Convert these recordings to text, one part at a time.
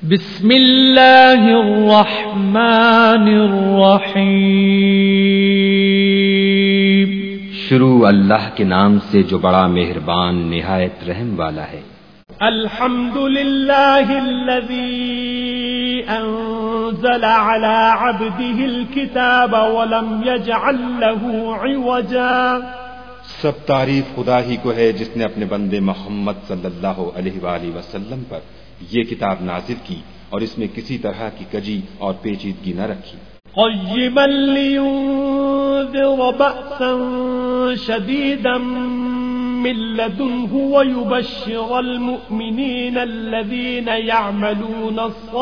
بسم اللہ الرحمن الرحیم۔ شروع اللہ کے نام سے جو بڑا مہربان نہایت رحم والا ہے۔ الحمد للہ الذی انزل علی عبده الکتاب ولم یجعل له عوجا۔ سب تعریف خدا ہی کو ہے جس نے اپنے بندے محمد صلی اللہ علیہ وآلہ وسلم پر یہ کتاب نازل کی اور اس میں کسی طرح کی کجی اور پیچیدگی نہ رکھی۔ قیما لینذر بأسا شدیدا من لدنه ويبشر المؤمنين الذين يعملون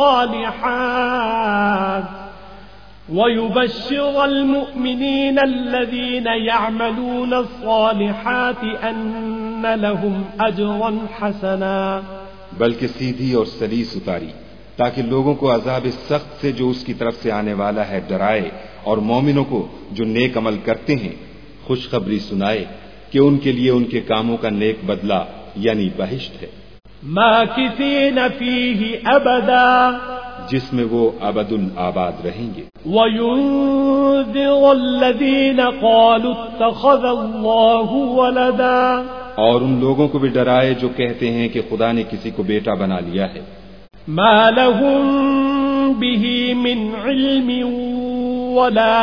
الصالحات أن لهم أجرا حسنا۔ بلکہ سیدھی اور سلیس اتاری تاکہ لوگوں کو عذاب سخت سے جو اس کی طرف سے آنے والا ہے ڈرائے، اور مومنوں کو جو نیک عمل کرتے ہیں خوشخبری سنائے کہ ان کے لیے ان کے کاموں کا نیک بدلہ یعنی بہشت ہے، ماکثین فیہ ابدا، جس میں وہ ابد الآباد رہیں گے۔ وینذر الذین قالوا اتخذ اللہ ولدا، اور ان لوگوں کو بھی ڈرائے جو کہتے ہیں کہ خدا نے کسی کو بیٹا بنا لیا ہے۔ ما لهم به من علم ولا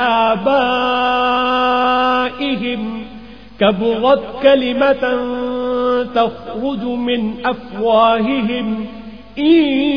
لآبائهم كبرت كلمة تخرج من أفواههم إن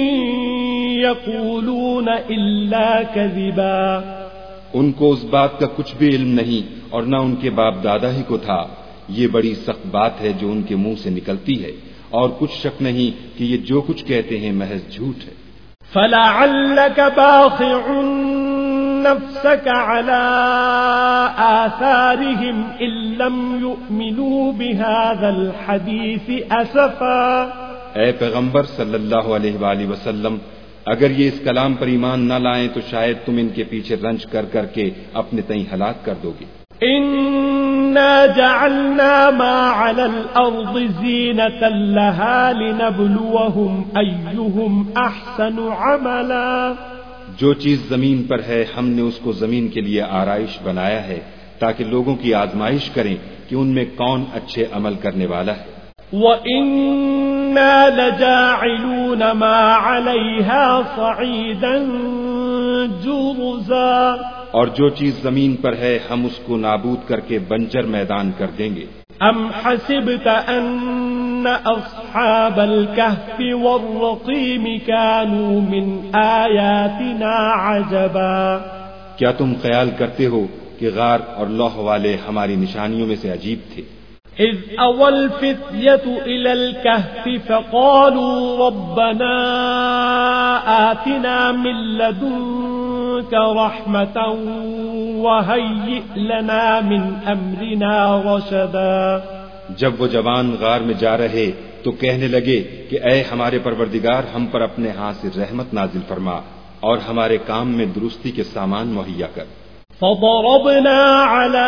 يقولون إلا كذبا۔ ان کو اس بات کا کچھ بھی علم نہیں اور نہ ان کے باپ دادا ہی کو تھا۔ یہ بڑی سخت بات ہے جو ان کے منہ سے نکلتی ہے، اور کچھ شک نہیں کہ یہ جو کچھ کہتے ہیں محض جھوٹ ہے۔ فَلَعَلَّكَ بَاخِعٌ نَفْسَكَ عَلَىٰ آثَارِهِمْ إِن لَّمْ يُؤْمِنُوا بِهَٰذَا الْحَدِيثِ أَسَفًا۔ اے پیغمبر صلی اللہ علیہ وآلہ وسلم، اگر یہ اس کلام پر ایمان نہ لائیں تو شاید تم ان کے پیچھے رنج کر کر کے اپنے تئیں ہلاک کر دو گے۔ إِنَّا جَعَلْنَا مَا عَلَى الْأَرْضِ زِينَةً لَهَا لِنَبْلُوَهُمْ أَيُّهُمْ أَحْسَنُ عَمَلًا۔ جو چیز زمین پر ہے ہم نے اس کو زمین کے لیے آرائش بنایا ہے تاکہ لوگوں کی آزمائش کریں کہ ان میں کون اچھے عمل کرنے والا ہے۔ وَإِنَّا لَجَاعِلُونَ مَا عَلَيْهَا صَعِيدًا جُرُزًا۔ اور جو چیز زمین پر ہے ہم اس کو نابود کر کے بنجر میدان کر دیں گے۔ ام حسبت ان اصحاب الكهف والرقيم كانوا من آیاتنا عجبا۔ کیا تم خیال کرتے ہو کہ غار اور لوح والے ہماری نشانیوں میں سے عجیب تھے؟ اذ اوى الفتية الى الكهف فقالوا ربنا آتنا من لدنك رحمة وهيئ لنا من امرنا رشدا۔ جب وہ جوان غار میں جا رہے تو کہنے لگے کہ اے ہمارے پروردگار، ہم پر اپنے ہاتھ سے رحمت نازل فرما اور ہمارے کام میں درستی کے سامان مہیا کر۔ فضربنا على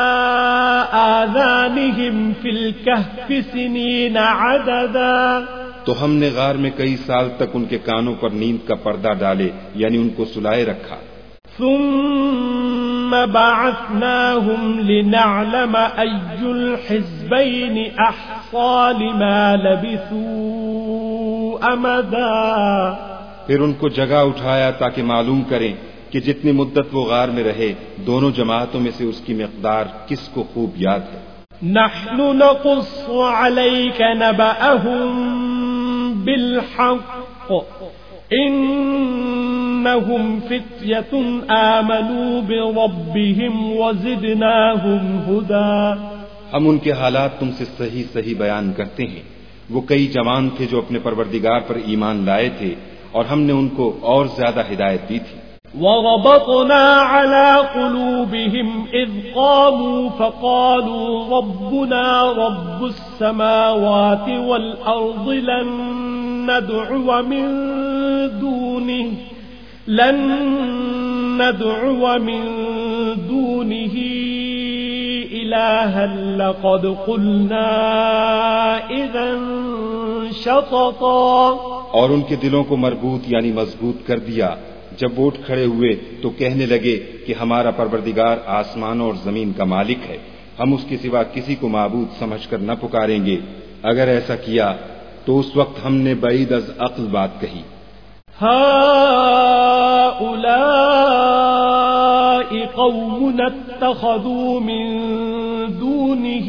آذانهم في الكهف سنين عددا، تو ہم نے غار میں کئی سال تک ان کے کانوں پر نیند کا پردہ ڈالے یعنی ان کو سلائے رکھا۔ ثم بعثناهم لنعلم أي الحزبين أحصى لما لبثوا أمدا، پھر ان کو جگہ اٹھایا تاکہ معلوم کریں کہ جتنی مدت وہ غار میں رہے دونوں جماعتوں میں سے اس کی مقدار کس کو خوب یاد ہے۔ نحن نقص عليك نبأهم بالحق إنهم فتية آمنوا بربهم وزدناهم هدى۔ ہم ان کے حالات تم سے صحیح صحیح بیان کرتے ہیں۔ وہ کئی جوان تھے جو اپنے پروردگار پر ایمان لائے تھے اور ہم نے ان کو اور زیادہ ہدایت دی تھی۔ وَرَبَطْنَا عَلَى قُلُوبِهِمْ إِذْ قَامُوا فَقَالُوا رَبُّنَا رَبُّ السَّمَاوَاتِ وَالْأَرْضِ لَن نَّدْعُوَ مِن دُونِهِ إِلَٰهًا لَّقَدْ قُلْنَا إِذًا شططا اور ان کے دلوں کو مربوط یعنی مضبوط کر دیا. جب وہ اٹھ کھڑے ہوئے تو کہنے لگے کہ ہمارا پروردگار آسمانوں اور زمین کا مالک ہے، ہم اس کے سوا کسی کو معبود سمجھ کر نہ پکاریں گے. اگر ایسا کیا تو اس وقت ہم نے بعید از عقل بات کہی. هؤلاء قوم اتخذوا من دونه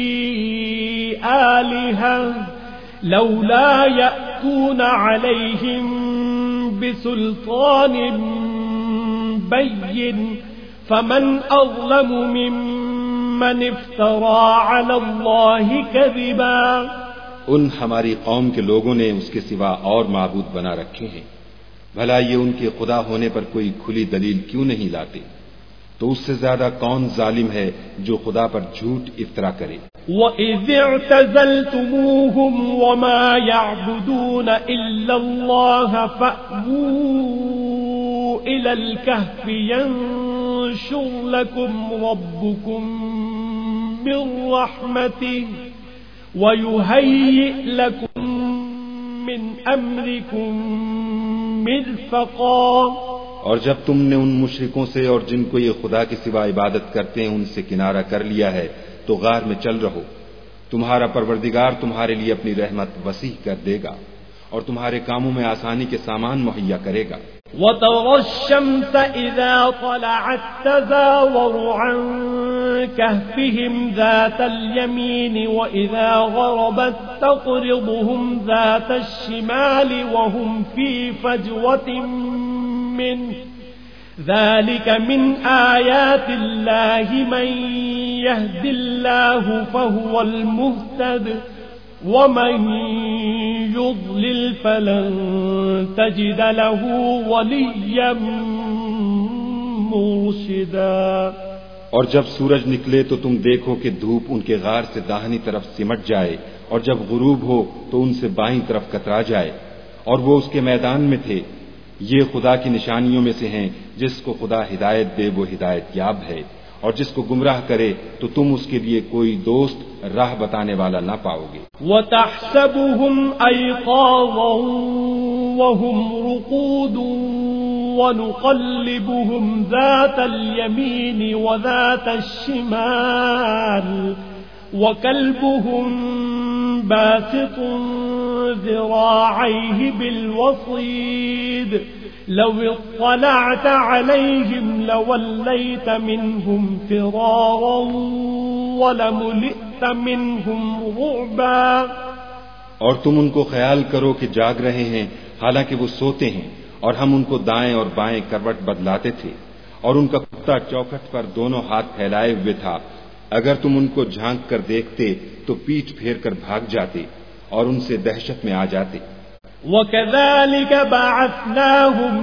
آلهة لولا يأتون عليهم بسلطان بين فمن أظلم ممن افترى على الله كذبا. ان ہماری قوم کے لوگوں نے اس کے سوا اور معبود بنا رکھے ہیں، بھلا یہ ان کے خدا ہونے پر کوئی کھلی دلیل کیوں نہیں لاتے؟ تو اس سے زیادہ کون ظالم ہے جو خدا پر جھوٹ افطرا کرے. وَإِذِ اعْتَزَلْتُمُوهُمْ وَمَا يَعْبُدُونَ إِلَّا اللَّهَ فَأْوُوا إِلَى الْكَهْفِ يَنشُرْ لَكُمْ رَبُّكُمْ مِنْ رَحْمَتِهِ وَيُهَيِّئْ لَكُمْ مِنْ أَمْرِكُمْ مِرْفَقًا. اور جب تم نے ان مشرکوں سے اور جن کو یہ خدا کے سوا عبادت کرتے ہیں ان سے کنارہ کر لیا ہے تو غار میں چل رہو، تمہارا پروردگار تمہارے لیے اپنی رحمت وسیع کر دے گا اور تمہارے کاموں میں آسانی کے سامان مہیا کرے گا. وَتَرَى الشَّمْسَ إِذَا طَلَعَتْ تَزَاوَرُ عَنْ كَهْفِهِمْ ذَاتَ الْيَمِينِ وَإِذَا غَرَبَتْ تَقْرِضُهُمْ ذَاتَ الشِّمَالِ وَهُمْ فِي فَجْوَةٍ مِّنْهُ ذَلِكَ مِنْ آيَاتِ اللَّهِ مَنْ يَهْدِ اللَّهُ فَهُوَ الْمُهْتَدِ وَمَنْ يُضْلِلْ فَلَنْ تَجِدَ لَهُ وَلِيًّا مُرْشِدًا. اور جب سورج نکلے تو تم دیکھو کہ دھوپ ان کے غار سے داہنی طرف سمٹ جائے اور جب غروب ہو تو ان سے بائیں طرف کترا جائے اور وہ اس کے میدان میں تھے. یہ خدا کی نشانیوں میں سے ہیں، جس کو خدا ہدایت دے وہ ہدایت یاب ہے اور جس کو گمراہ کرے تو تم اس کے لیے کوئی دوست راہ بتانے والا نہ پاؤ گے. وَتَحْسَبُهُمْ أَيْقَاظًا وَهُمْ رُقُودٌ وَنُقَلِّبُهُمْ ذَاتَ الْيَمِينِ وَذَاتَ الشِّمَالِ وَكَلْبُهُمْ بَاسِطٌ ذِرَاعَيْهِ بِالْوَصِيدِ لَوِ اطَّلَعْتَ عَلَيْهِمْ لَوَلَّيْتَ مِنْهُمْ فِرَارًا وَلَمُلِئْتَ مِنْهُمْ رُعْبًا. اور تم ان کو خیال کرو کہ جاگ رہے ہیں حالانکہ وہ سوتے ہیں، اور ہم ان کو دائیں اور بائیں کروٹ بدلاتے تھے اور ان کا کتا چوکھٹ پر دونوں ہاتھ پھیلائے ہوئے تھا. اگر تم ان کو جھانک کر دیکھتے تو پیٹھ پھیر کر بھاگ جاتے اور ان سے دہشت میں آ جاتے. وَكَذَلِكَ بَعَثْنَاهُمْ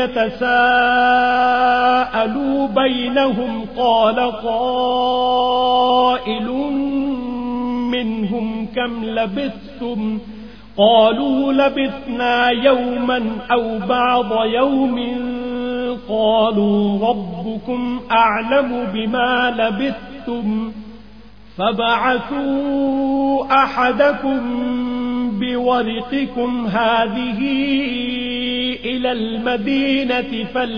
لِيَتَسَاءَلُوا بَيْنَهُمْ قَالَ قَائِلٌ مِّنْهُمْ كَمْ لَبِثْتُمْ قَالُوا لَبِثْنَا يَوْمًا أَوْ بَعْضَ يَوْمٍ قَالُوا رَبُّكُمْ أَعْلَمُ بِمَا لَبِثْتُمْ فَبَعَثُوا أَحَدَكُمْ بِوَرِقِكُمْ هَذِهِ إِلَى الْمَدِينَةِ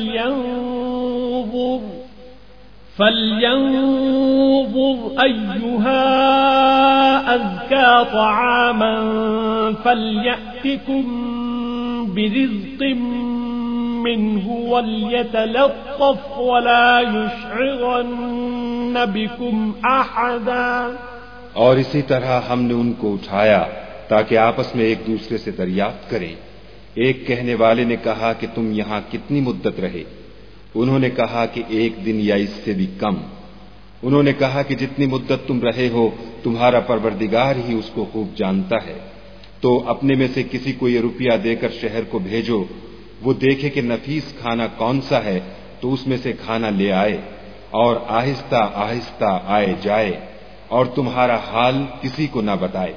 فَلْيَنظُرْ أَيُّهَا أَزْكَى طَعَامًا فَلْيَأْتِكُمْ بِرِزْقٍ مِّنْهُ وَلْيَتَلَطَّفْ وَلَا يُشْعِرَنَّ بِكُمْ أَحَدًا. اور اسی طرح ہم نے ان کو اٹھایا تاکہ آپس میں ایک دوسرے سے دریافت کریں. ایک کہنے والے نے کہا کہ تم یہاں کتنی مدت رہے؟ انہوں نے کہا کہ ایک دن یا اس سے بھی کم. انہوں نے کہا کہ جتنی مدت تم رہے ہو تمہارا پروردگار ہی اس کو خوب جانتا ہے. تو اپنے میں سے کسی کو یہ روپیہ دے کر شہر کو بھیجو، وہ دیکھے کہ نفیس کھانا کون سا ہے تو اس میں سے کھانا لے آئے اور آہستہ آہستہ آئے جائے اور تمہارا حال کسی کو نہ بتائے.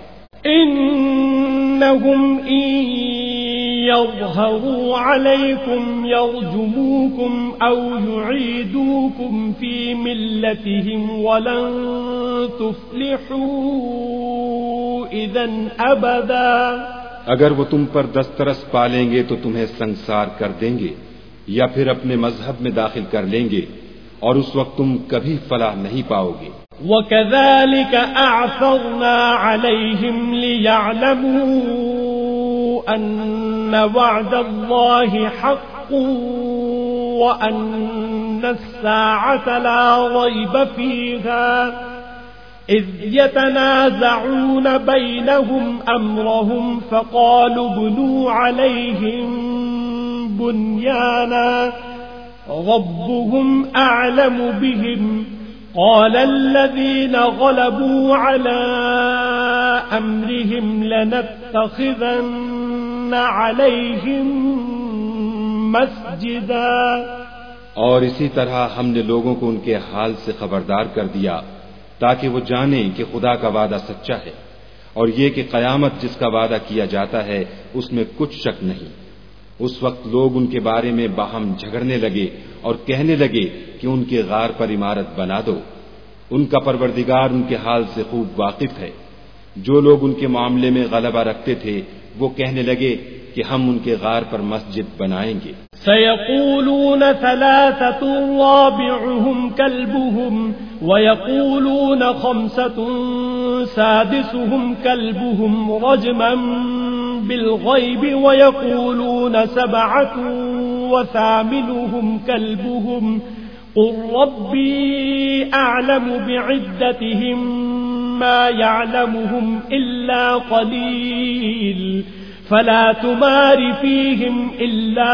إنهم إن يظهروا عليكم يرجموكم أو يعيدوكم في ملتهم ولن تفلحوا إذا أبدا. اگر وہ تم پر دسترس پالیں گے تو تمہیں سنگسار کر دیں گے یا پھر اپنے مذہب میں داخل کر لیں گے اور اس وقت تم کبھی فلاح نہیں پاؤ گے. وَكَذَلِكَ أَعْثَرْنَا عَلَيْهِمْ لِيَعْلَمُوا أَنَّ وَعْدَ اللَّهِ حَقٌّ وَأَنَّ السَّاعَةَ لَا رَيْبَ فِيهَا إِذْ يَتَنَازَعُونَ بَيْنَهُمْ أَمْرَهُمْ فَقَالُوا ابْنُوا عَلَيْهِمْ بُنْيَانًا رَبُّهُمْ أَعْلَمُ بِهِمْ قال الذين غلبوا على أمرهم لنتخذن عليهم مسجدا. اور اسی طرح ہم نے لوگوں کو ان کے حال سے خبردار کر دیا تاکہ وہ جانیں کہ خدا کا وعدہ سچا ہے اور یہ کہ قیامت جس کا وعدہ کیا جاتا ہے اس میں کچھ شک نہیں. اس وقت لوگ ان کے بارے میں باہم جھگڑنے لگے اور کہنے لگے کہ ان کے غار پر عمارت بنا دو. ان کا پروردگار ان کے حال سے خوب واقف ہے. جو لوگ ان کے معاملے میں غلبہ رکھتے تھے وہ کہنے لگے کہ ہم ان کے غار پر مسجد بنائیں گے. سيقولون ثلاثة رابعهم كلبهم ويقولون خمسة سادسهم كلبهم رجما بالغيب ويقولون سبعة وثامنهم كلبهم قل ربي أعلم بعدتهم ما يعلمهم إلا قليل فلا تمار فيهم إلا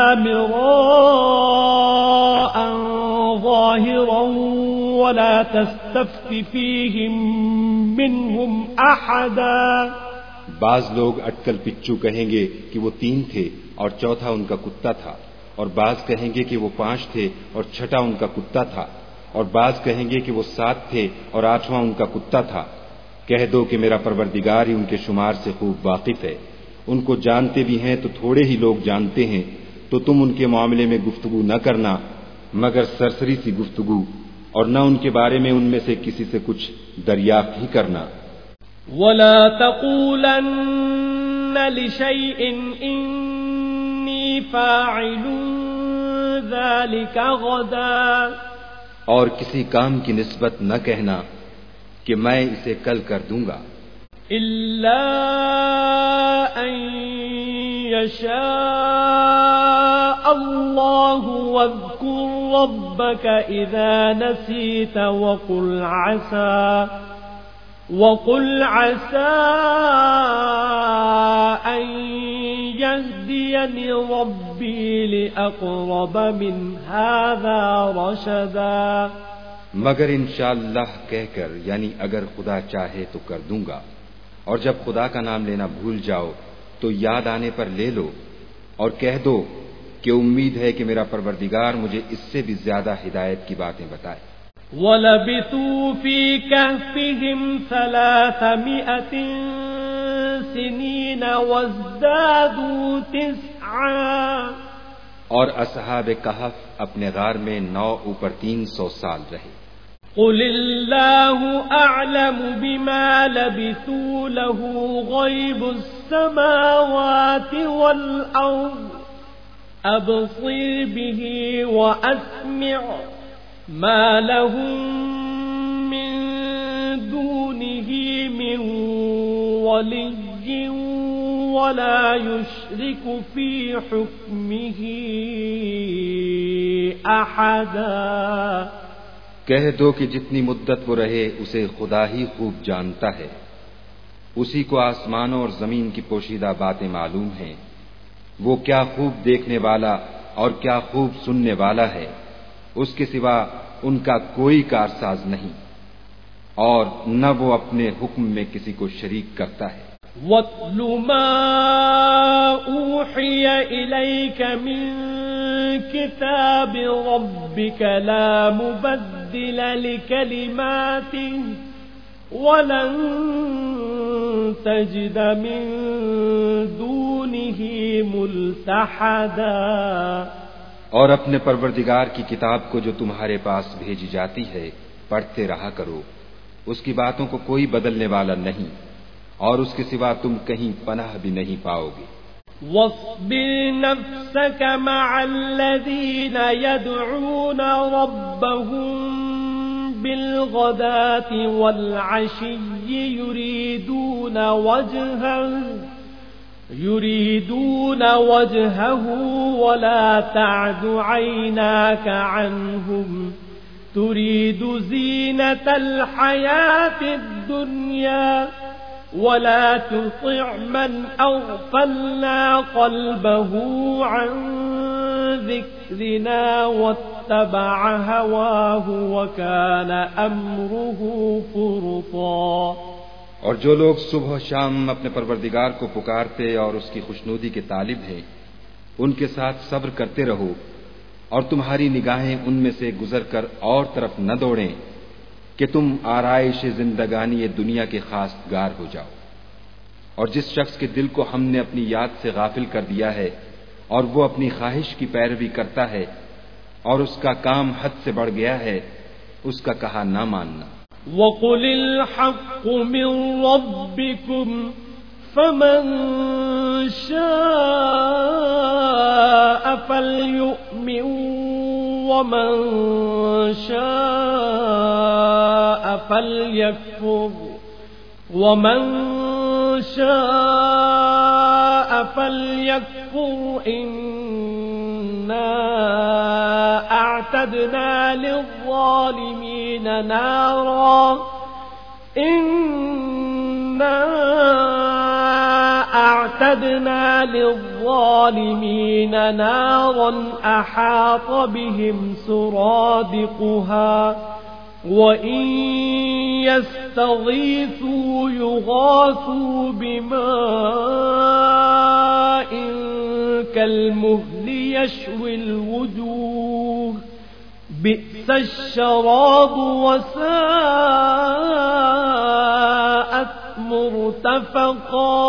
مراء ظاهرا ولا تستفت فيهم منهم أحدا. بعض لوگ اٹکل پچو کہیں گے کہ وہ 3 تھے اور چوتھا ان کا کتا تھا، اور بعض کہیں گے کہ وہ 5 تھے اور چھٹا ان کا کتا تھا، اور بعض کہیں گے کہ وہ 7 تھے اور 8واں ان کا کتا تھا. کہہ دو کہ میرا پروردگار ہی ان کے شمار سے خوب واقف ہے. ان کو جانتے بھی ہیں تو تھوڑے ہی لوگ جانتے ہیں، تو تم ان کے معاملے میں گفتگو نہ کرنا مگر سرسری سی گفتگو، اور نہ ان کے بارے میں ان میں سے کسی سے کچھ دریافت ہی کرنا. وَلَا تَقُولَنَّ لِشَيْءٍ إِنِّي فَاعِلٌ ذَلِكَ غَدًا. اور کسی کام کی نسبت نہ کہنا کہ میں اسے کل کر دوں گا. إِلَّا أَن يَشَاءَ اللَّهُ وَاذْكُرْ رَبَّكَ إِذَا نَسِيتَ وَقُلْ عَسَى أَن يَهْدِيَنِ رَبِّي لِأَقْرَبَ مِنْ هَذَا رَشَدًا. مگر انشاءاللہ کہہ کر، یعنی اگر خدا چاہے تو کر دوں گا، اور جب خدا کا نام لینا بھول جاؤ تو یاد آنے پر لے لو، اور کہہ دو کہ امید ہے کہ میرا پروردگار مجھے اس سے بھی زیادہ ہدایت کی باتیں بتائے. وَلَبِثُوا فِي كَهْفِهِمْ 300 سِنِينَ وَازْدَادُوا 9. اور اصحاب کہف اپنے غار میں 9 اوپر 300 سال رہے. قُلِ اللَّهُ أَعْلَمُ بِمَا لَبِثُوا لَهُ غَيْبُ السَّمَاوَاتِ وَالْأَرْضِ أَبْصِرْ بِهِ وَأَسْمِعْ مَا لَهُم مِّن دُونِهِ مِن وَلِيٍّ وَلَا يُشْرِكُ فِي حُكْمِهِ أَحَدًا. کہہ دو کہ جتنی مدت وہ رہے اسے خدا ہی خوب جانتا ہے. اسی کو آسمانوں اور زمین کی پوشیدہ باتیں معلوم ہیں. وہ کیا خوب دیکھنے والا اور کیا خوب سننے والا ہے. اس کے سوا ان کا کوئی کارساز نہیں، اور نہ وہ اپنے حکم میں کسی کو شریک کرتا ہے. وَاتْلُ مَا أُوحِيَ إِلَيْكَ مِن كِتَابِ رَبِّكَ لَا مُبَدِّلَ لِكَلِمَاتِهِ وَلَن تَجِدَ مِن دُونِهِ مُلْتَحَدًا. اور اپنے پروردگار کی کتاب کو جو تمہارے پاس بھیجی جاتی ہے پڑھتے رہا کرو. اس کی باتوں کو کوئی بدلنے والا نہیں اور اس کے سوا تم کہیں پناہ بھی نہیں پاؤ گے۔ واصبر نفسك مع الذين يدعون ربهم بالغداة والعشي يريدون وجهه ولا تعد عيناك عنهم تريد زينة الحياة الدنيا ولا تطع من أغفلنا قلبه عن ذكرنا واتبع هواه وكان أمره فرطا۔ اور جو لوگ صبح و شام اپنے پروردگار کو پکارتے اور اس کی خوشنودی کے طالب ہیں، ان کے ساتھ صبر کرتے رہو، اور تمہاری نگاہیں ان میں سے گزر کر اور طرف نہ دوڑیں کہ تم آرائش زندگانی دنیا کے خاص گار ہو جاؤ۔ اور جس شخص کے دل کو ہم نے اپنی یاد سے غافل کر دیا ہے اور وہ اپنی خواہش کی پیروی کرتا ہے اور اس کا کام حد سے بڑھ گیا ہے، اس کا کہا نہ ماننا۔ وَقُلِ الْحَقُّ مِنْ رَبِّكُمْ فَمَنْ شَاءَ فَلْيُؤْمِنْ وَمَنْ شَاءَ فَلْيَكْفُرْ إِنَّا أَعْتَدْنَا لِلظَّالِمِينَ نَارًا أَحَاطَ بِهِمْ سُرَادِقُهَا وَإِنْ يَسْتَغِيثُوا يُغَاثُوا بِمَاءٍ كَالْمُهْلِ يَشْوِي الْوُجُوهَ بِئْسَ الشَّرَابُ وَسَاءَتْ مُرْتَفَقًا۔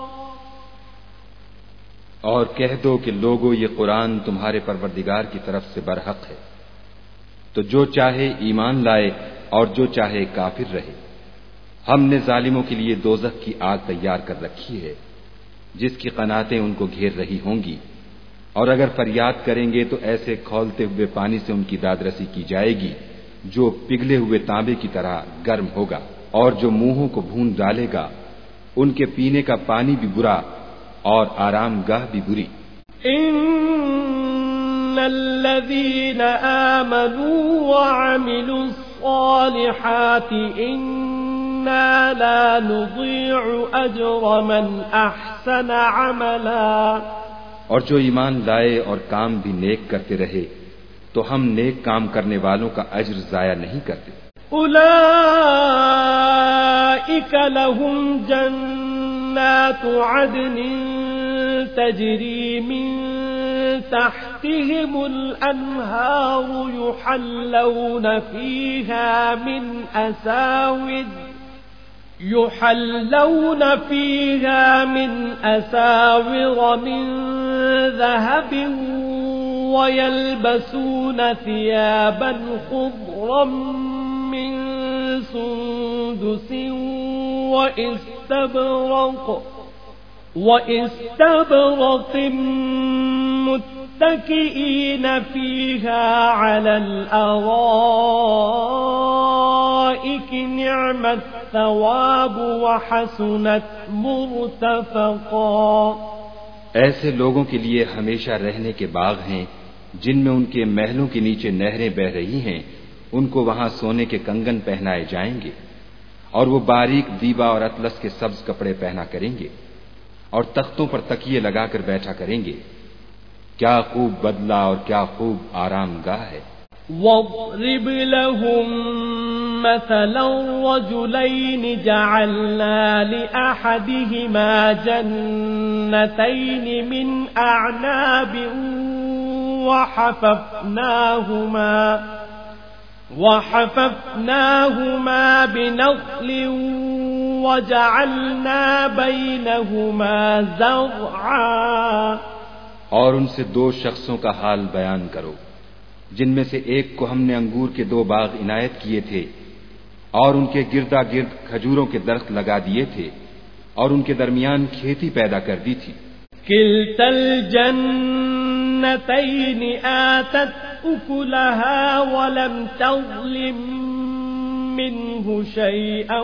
اور کہہ دو کہ لوگو یہ قرآن تمہارے پروردگار کی طرف سے برحق ہے، تو جو چاہے ایمان لائے اور جو چاہے کافر رہے۔ ہم نے ظالموں کے لیے دوزخ کی آگ تیار کر رکھی ہے جس کی قناتیں ان کو گھیر رہی ہوں گی، اور اگر فریاد کریں گے تو ایسے کھولتے ہوئے پانی سے ان کی دادرسی کی جائے گی جو پگھلے ہوئے تانبے کی طرح گرم ہوگا، اور جو منہوں کو بھون ڈالے گا ان کے پینے کا پانی بھی برا اور آرام گاہ بھی بری۔ ان الذين آمنوا وعملوا الصالحات انا لا نضيع اجر من احسن عملا۔ اور جو ایمان لائے اور کام بھی نیک کرتے رہے تو ہم نیک کام کرنے والوں کا اجر ضائع نہیں کرتے۔ اولئک لهم جنات عدن تجری من تحتهم الانہار يحلون فيها من أساور من ذهب ويلبسون ثيابا خضرا من سندس وإستبرق متكئين فيها على الأرائك نعم الثواب وحسنت مرتفقا۔ ایسے لوگوں کے لیے ہمیشہ رہنے کے باغ ہیں جن میں ان کے محلوں کے نیچے نہریں بہ رہی ہیں، ان کو وہاں سونے کے کنگن پہنائے جائیں گے، اور وہ باریک دیبا اور اطلس کے سبز کپڑے پہنا کریں گے، اور تختوں پر تکیے لگا کر بیٹھا کریں گے۔ کیا خوب بدلہ اور کیا خوب آرام گاہ ہے۔ وَاضْرِبْ لَهُم مَّثَلًا رَّجُلَيْنِ جَعَلْنَا لِأَحَدِهِمَا جَنَّتَيْنِ مِنْ أَعْنَابٍ وَحَفَفْنَاهُمَا بِنَخْلٍ وَجَعَلْنَا بَيْنَهُمَا زَرْعًا۔ اور ان سے دو شخصوں کا حال بیان کرو جن میں سے ایک کو ہم نے انگور کے 2 باغ عنایت کیے تھے اور ان کے گردا گرد کھجوروں کے درخت لگا دیے تھے، اور ان کے درمیان کھیتی پیدا کر دی تھی. كلتا الجنتين آتت أكلها ولم تظلم منه شيئا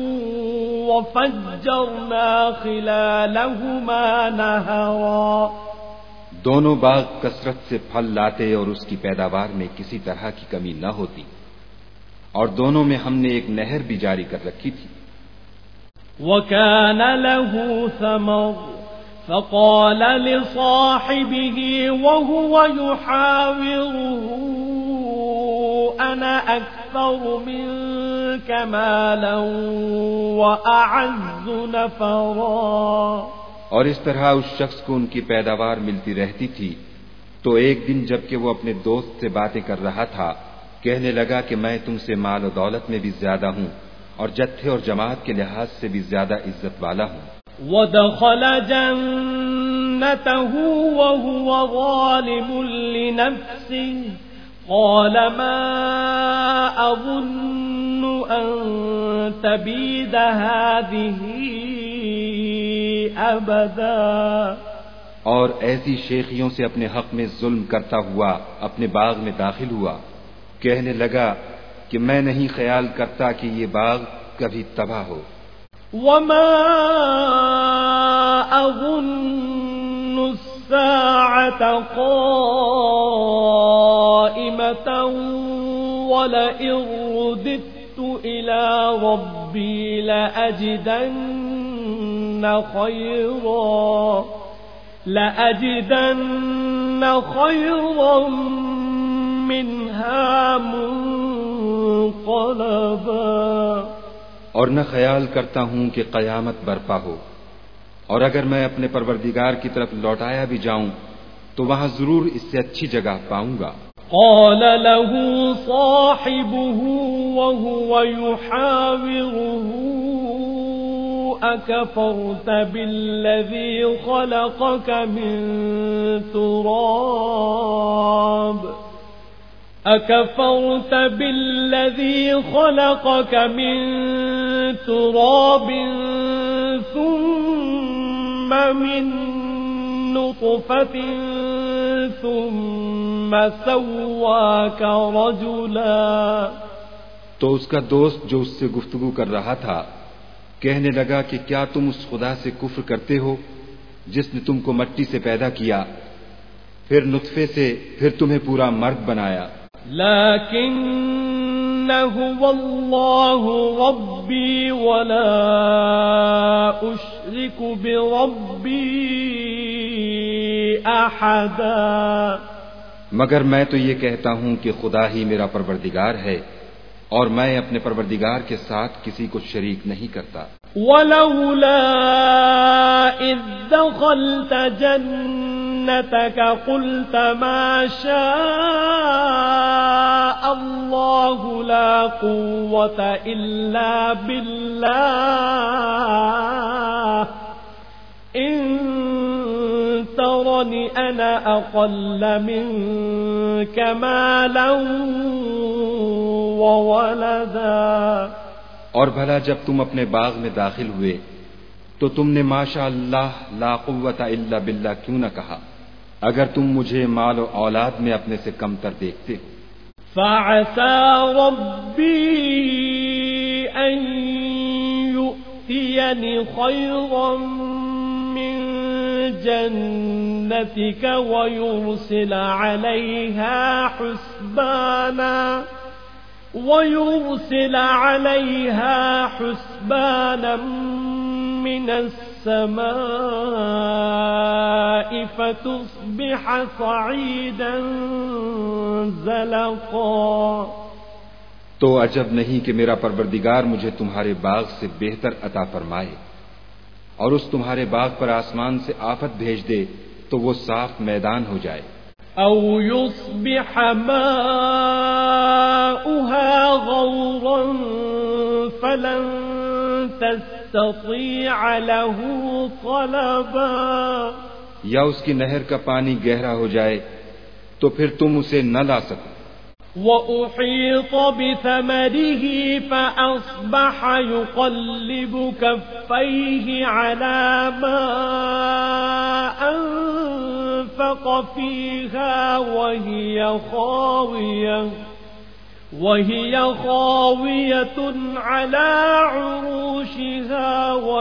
وفجرنا خلالهما نهرا. دونوں باغ کثرت سے پھل لاتے اور اس کی پیداوار میں کسی طرح کی کمی نہ ہوتی، اور دونوں میں ہم نے ایک نہر بھی جاری کر رکھی تھی. وكان له ثمر فقال لصاحبه وهو يحاوره أنا أكثر منك مالا وأعز نفرا. اور اس طرح اس شخص کو ان کی پیداوار ملتی رہتی تھی، تو ایک دن جبکہ وہ اپنے دوست سے باتیں کر رہا تھا، کہنے لگا کہ میں تم سے مال و دولت میں بھی زیادہ ہوں اور جتھے اور جماعت کے لحاظ سے بھی زیادہ عزت والا ہوں. ودخل جنته وهو ظالم لنفسه قال ما أظن أن تبيد هذه أبدا. اور ایسی شیخیوں سے اپنے حق میں ظلم کرتا ہوا اپنے باغ میں داخل ہوا، کہنے لگا کہ میں نہیں خیال کرتا کہ یہ باغ کبھی تباہ ہو. وما أظن الساعة قائمة ولئن رددت إلى ربي لأجدن خيرا منها منقلبا. اور نہ خیال کرتا ہوں کہ قیامت برپا ہو، اور اگر میں اپنے پروردگار کی طرف لوٹایا بھی جاؤں تو وہاں ضرور اس سے اچھی جگہ پاؤں گا. قال له صاحبه وهو يحاوره أكفرت بالذي خلقك من تراب أكفرت بالذي خلقك من تراب ثم من نطفة ثم سواك رجلا. تو اس کا دوست جو اس سے گفتگو کر رہا تھا کہنے لگا کہ کیا تم اس خدا سے کفر کرتے ہو جس نے تم کو مٹی سے پیدا کیا، پھر نطفے سے، پھر تمہیں پورا مرد بنایا. لكن هو الله ربي ولا أشرك بربي أحدا. مگر میں تو یہ کہتا ہوں کہ خدا ہی میرا پروردگار ہے اور میں اپنے پروردگار کے ساتھ کسی کو شریک نہیں کرتا. ولولا إذ دخلت جنتك قلت ما شاء الله لا قوة إلا بالله إن ترني أنا أقل منك مالا وولدا. اور بھلا جب تم اپنے باغ میں داخل ہوئے تو تم نے ماشاء اللہ لا قوت الا باللہ کیوں نہ کہا اگر تم مجھے مال و اولاد میں اپنے سے کم تر دیکھتے ہو. فعسى ربي أن يؤتيني خيرا من جنتك ويرسل عليها حسبانا من السماء فتصبح صعيدا زلقا. تو عجب نہیں کہ میرا پروردگار مجھے تمہارے باغ سے بہتر عطا فرمائے اور اس تمہارے باغ پر آسمان سے آفت بھیج دے تو وہ صاف میدان ہو جائے. أو يصبح ماؤها غورا فلن تستطيع له طلبا. یا اس کی نہر کا پانی گہرا ہو جائے تو پھر تم اسے نہ لا سکو. وأحيط بثمره فأصبح يقلب كفيه على ما أنفق فيها وهي خاوية على عروشها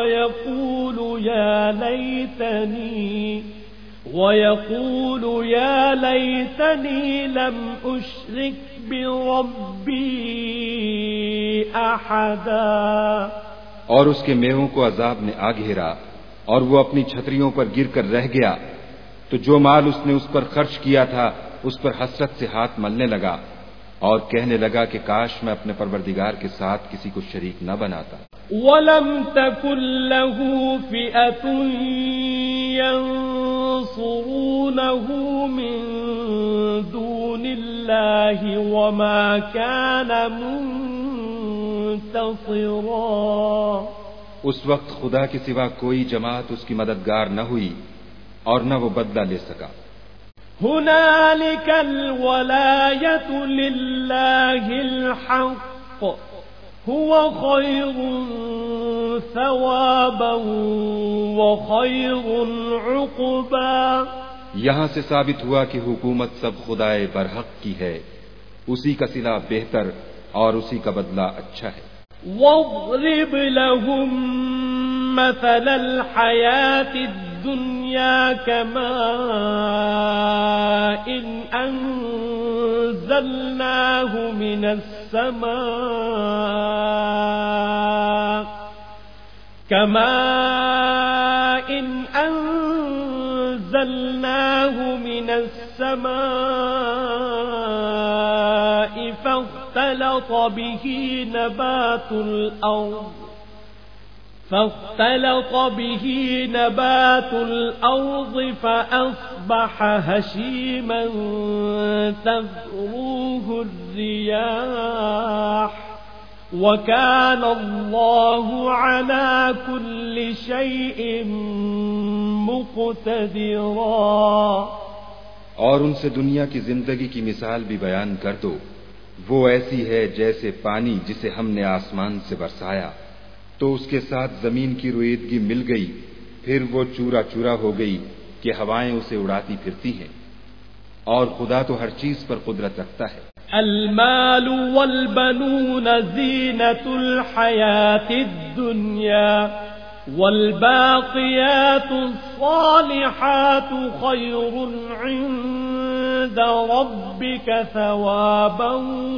ويقول يا ليتني لم أشرك بربي أحدا. اور اس کے میووں کو عذاب نے آ گھیرا اور وہ اپنی چھتریوں پر گر کر رہ گیا، تو جو مال اس نے اس پر خرچ کیا تھا اس پر حسرت سے ہاتھ ملنے لگا اور کہنے لگا کہ کاش میں اپنے پروردگار کے ساتھ کسی کو شریک نہ بناتا. وَلَمْ تَكُنْ لَهُ فِئَةٌ يَنصُرُونَهُ مِنْ دُونِ اللَّهِ وَمَا كَانَ مُنْتَصِرًا. اس وقت خدا کے سوا کوئی جماعت اس کی مددگار نہ ہوئی اور نہ وہ بدلہ لے سکا. هنالك الولاية لله الحق هو خير ثوابا وخير عقبا. یہاں سے ثابت ہوا کہ حکومت سب خدائے برحق کی ہے، اسی کا صلہ بہتر اور اسی کا بدلہ اچھا ہے. واضرب لهم مثل الحياة الدنيا كماء أنزلناه من السماء فاختلط به نبات الأرض فأصبح هشيما تذروه الرياح وكان الله على كل شيء مقتدرا. اور ان سے دنیا کی زندگی کی مثال بھی بیان کر دو، وہ ایسی ہے جیسے پانی جسے ہم نے آسمان سے برسایا تو اس کے ساتھ زمین کی رویدگی مل گئی، پھر وہ چورا چورا ہو گئی کہ ہوائیں اسے اڑاتی پھرتی ہیں، اور خدا تو ہر چیز پر قدرت رکھتا ہے. المال والبنون زینة الحیاة الدنیا والباقیات الصالحات خیر عند ربک ثوابا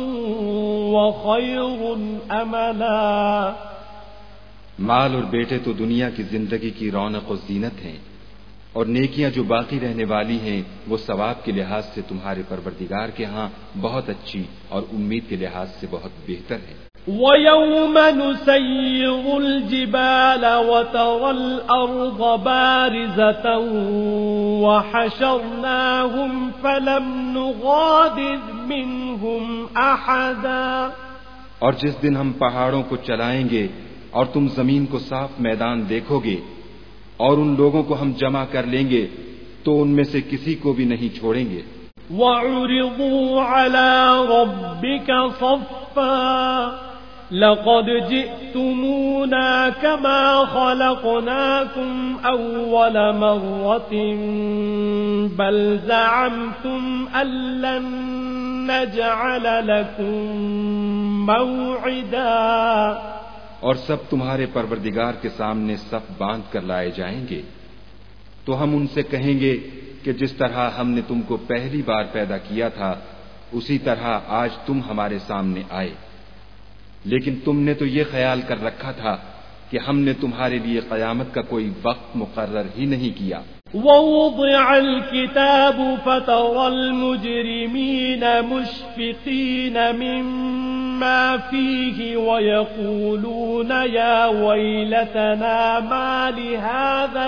وخیر املا. مال اور بیٹے تو دنیا کی زندگی کی رونق و زینت ہیں، اور نیکیاں جو باقی رہنے والی ہیں وہ ثواب کے لحاظ سے تمہارے پروردگار کے ہاں بہت اچھی اور امید کے لحاظ سے بہت بہتر ہیں. وَيَوْمَ نُسَيِّرُ الْجِبَالَ وَتَرَى الْأَرْضَ بَارِزَةً وَحَشَرْنَاهُمْ فَلَمْ نُغَادِرْ مِنْهُمْ أَحَدًا. اور جس دن ہم پہاڑوں کو چلائیں گے اور تم زمین کو صاف میدان دیکھو گے اور ان لوگوں کو ہم جمع کر لیں گے تو ان میں سے کسی کو بھی نہیں چھوڑیں گے. وَعُرِضُوا عَلَى رَبِّكَ صَفًّا لَقَدْ جِئْتُمُونَا كَمَا خَلَقْنَاكُمْ أَوَّلَ مَرَّةٍ بَلْ زَعَمْتُمْ أَن لَّن نَّجْعَلَ لَكُم مَّوْعِدًا. اور سب تمہارے پروردگار کے سامنے صف باندھ کر لائے جائیں گے تو ہم ان سے کہیں گے کہ جس طرح ہم نے تم کو پہلی بار پیدا کیا تھا اسی طرح آج تم ہمارے سامنے آئے، لیکن تم نے تو یہ خیال کر رکھا تھا کہ ہم نے تمہارے لیے قیامت کا کوئی وقت مقرر ہی نہیں کیا. وَوُضِعَ الْكِتَابُ فَتَرَى الْمُجْرِمِينَ مُشْفِقِينَ مِمَّا فِيهِ وَيَقُولُونَ يَا وَيْلَتَنَا مَا لِهَذَا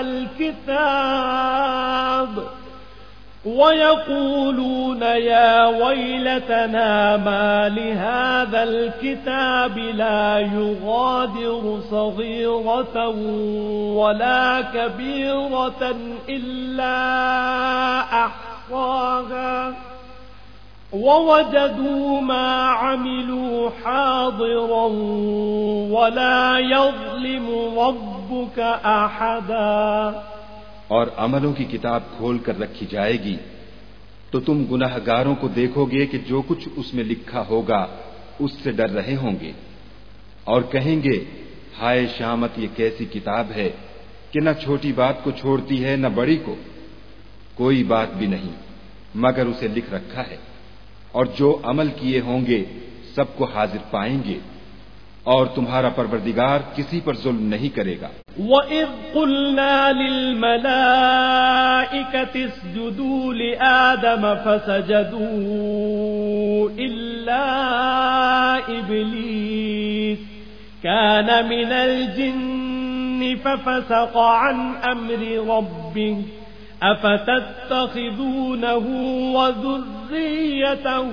الْكِتَابِ لَا يُغَادِرُ صَغِيرَةً وَلَا كَبِيرَةً إِلَّا أَحْصَاهَا ووجدوا ما عملوا حاضرا ولا يظلم ربك أحدا. اور عملوں کی کتاب کھول کر رکھی جائے گی تو تم گناہگاروں کو دیکھو گے کہ جو کچھ اس میں لکھا ہوگا اس سے ڈر رہے ہوں گے اور کہیں گے ہائے شامت یہ کیسی کتاب ہے کہ نہ چھوٹی بات کو چھوڑتی ہے نہ بڑی کو. کوئی بات بھی نہیں مگر اسے لکھ رکھا ہے اور جو عمل کیے ہوں گے سب کو حاضر پائیں گے اور تمہارا پروردگار کسی پر ظلم نہیں کرے گا. وَإِذْ قُلْنَا لِلْمَلَائِكَةِ اسْجُدُوا لِآدَمَ فَسَجَدُوا إِلَّا إِبْلِيسَ كَانَ مِنَ الْجِنِّ فَفَسَقَ عَنْ أَمْرِ رَبِّهِ أَفَتَتَّخِذُونَهُ وَذُرِّيَّتَهُ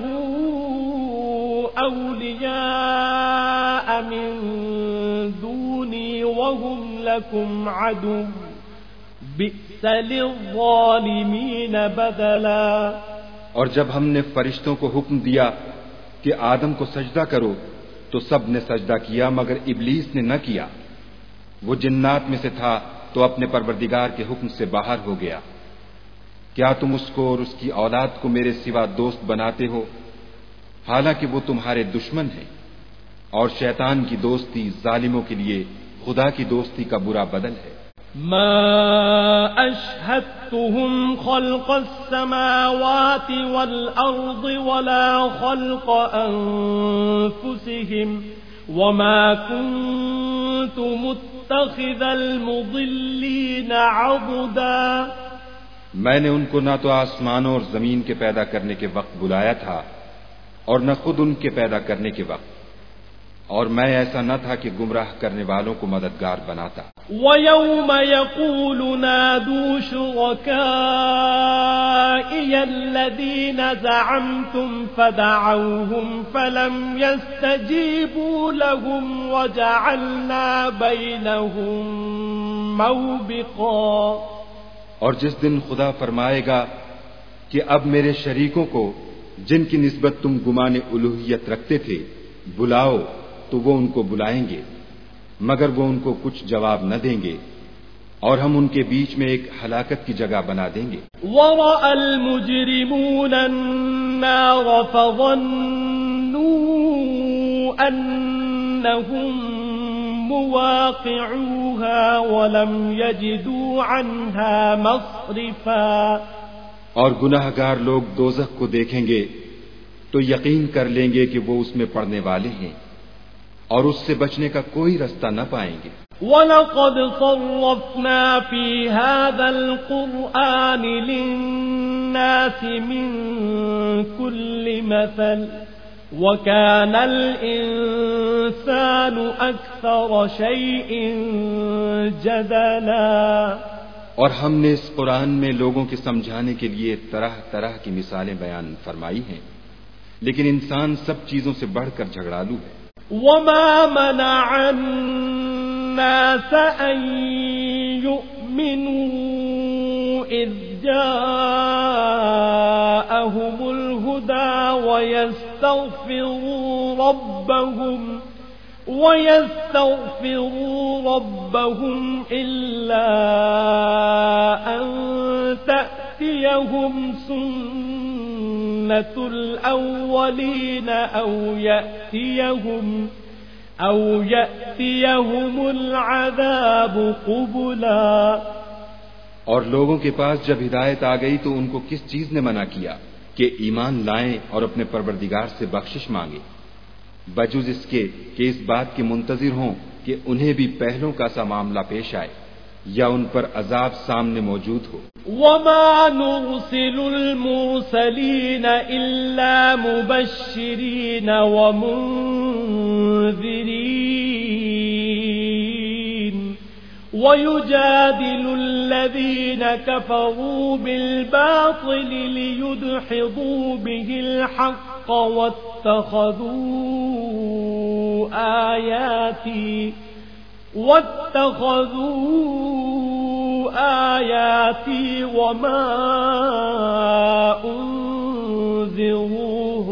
أَوْلِيَاءَ مِن دُونِي وَهُمْ لَكُمْ عَدُوٌّ بِئْسَ لِلظَّالِمِينَ بَدَلًا. اور جب ہم نے فرشتوں کو حکم دیا کہ آدم کو سجدہ کرو تو سب نے سجدہ کیا مگر ابلیس نے نہ کیا. وہ جنات میں سے تھا تو اپنے پروردگار کے حکم سے باہر ہو گیا. کیا تم اس کو اور اس کی اولاد کو میرے سوا دوست بناتے ہو حالانکہ وہ تمہارے دشمن ہیں. اور شیطان کی دوستی ظالموں کے لیے خدا کی دوستی کا برا بدل ہے. ما أشهدتهم خلق السماوات والأرض ولا خلق أنفسهم وما كنت متخذ المضلين عضدا. میں نے ان کو نہ تو آسمانوں اور زمین کے پیدا کرنے کے وقت بلایا تھا اور نہ خود ان کے پیدا کرنے کے وقت اور میں ایسا نہ تھا کہ گمراہ کرنے والوں کو مددگار بناتا. وَيَوْمَ يَقُولُ نَادُوا شُرَكَائِيَ الَّذِينَ زَعَمْتُمْ فَدَعَوْهُمْ فَلَمْ يَسْتَجِيبُوا لَهُمْ وَجَعَلْنَا بَيْنَهُمْ مَوْبِقًا. اور جس دن خدا فرمائے گا کہ اب میرے شریکوں کو جن کی نسبت تم گمان الوہیت رکھتے تھے بلاؤ تو وہ ان کو بلائیں گے مگر وہ ان کو کچھ جواب نہ دیں گے اور ہم ان کے بیچ میں ایک ہلاکت کی جگہ بنا دیں گے. وَرَأَى الْمُجْرِمُونَ النَّارَ فَظَنُّوا أَنَّهُمْ مُوَاقِعُوهَا وَلَمْ يَجِدُوا عَنْهَا مَصْرِفًا. اور گناہگار لوگ دوزخ کو دیکھیں گے تو یقین کر لیں گے کہ وہ اس میں پڑنے والے ہیں اور اس سے بچنے کا کوئی رستہ نہ پائیں گے. وَلَقَدْ صَرَّفْنَا فِي هَذَا الْقُرْآنِ لِلنَّاسِ مِنْ كُلِّ مَثَلٍ وَكَانَ الْإِنسَانُ أَكْثَرَ شَيْءٍ جَدَلًا. اور ہم نے اس قرآن میں لوگوں کے سمجھانے کے لیے طرح طرح کی مثالیں بیان فرمائی ہیں لیکن انسان سب چیزوں سے بڑھ کر جھگڑالو ہے. وَمَا مَنَعَ النَّاسَ أَن يُؤْمِنُوا إِذْ جَاءَهُمُ الْهُدَى وَيَسْتَغْفِرُوا رَبَّهُمْ إِلَّا أَن تَأْتِيَهُمْ سُنَّةُ الْأَوَّلِينَ أَوْ يَأْتِيَهُمُ الْعَذَابُ قُبُلًا. اور لوگوں کے پاس جب ہدایت آ گئی تو ان کو کس چیز نے منع کیا کہ ایمان لائیں اور اپنے پروردگار سے بخشش مانگیں بجز اس کے کہ اس بات کے منتظر ہوں کہ انہیں بھی پہلوں کا سا معاملہ پیش آئے یا ان پر عذاب سامنے موجود ہو. وَمَا نُرْسِلُ الْمُرْسَلِينَ إِلَّا مُبَشِّرِينَ وَمُنذِرِينَ وَيُجَادِلُ الَّذِينَ كَفَرُوا بِالْبَاطِلِ لِيُدْحِضُوا بِهِ الْحَقَّ وَاتَّخَذُوا آيَاتِي وَمَا أُنذِرُوا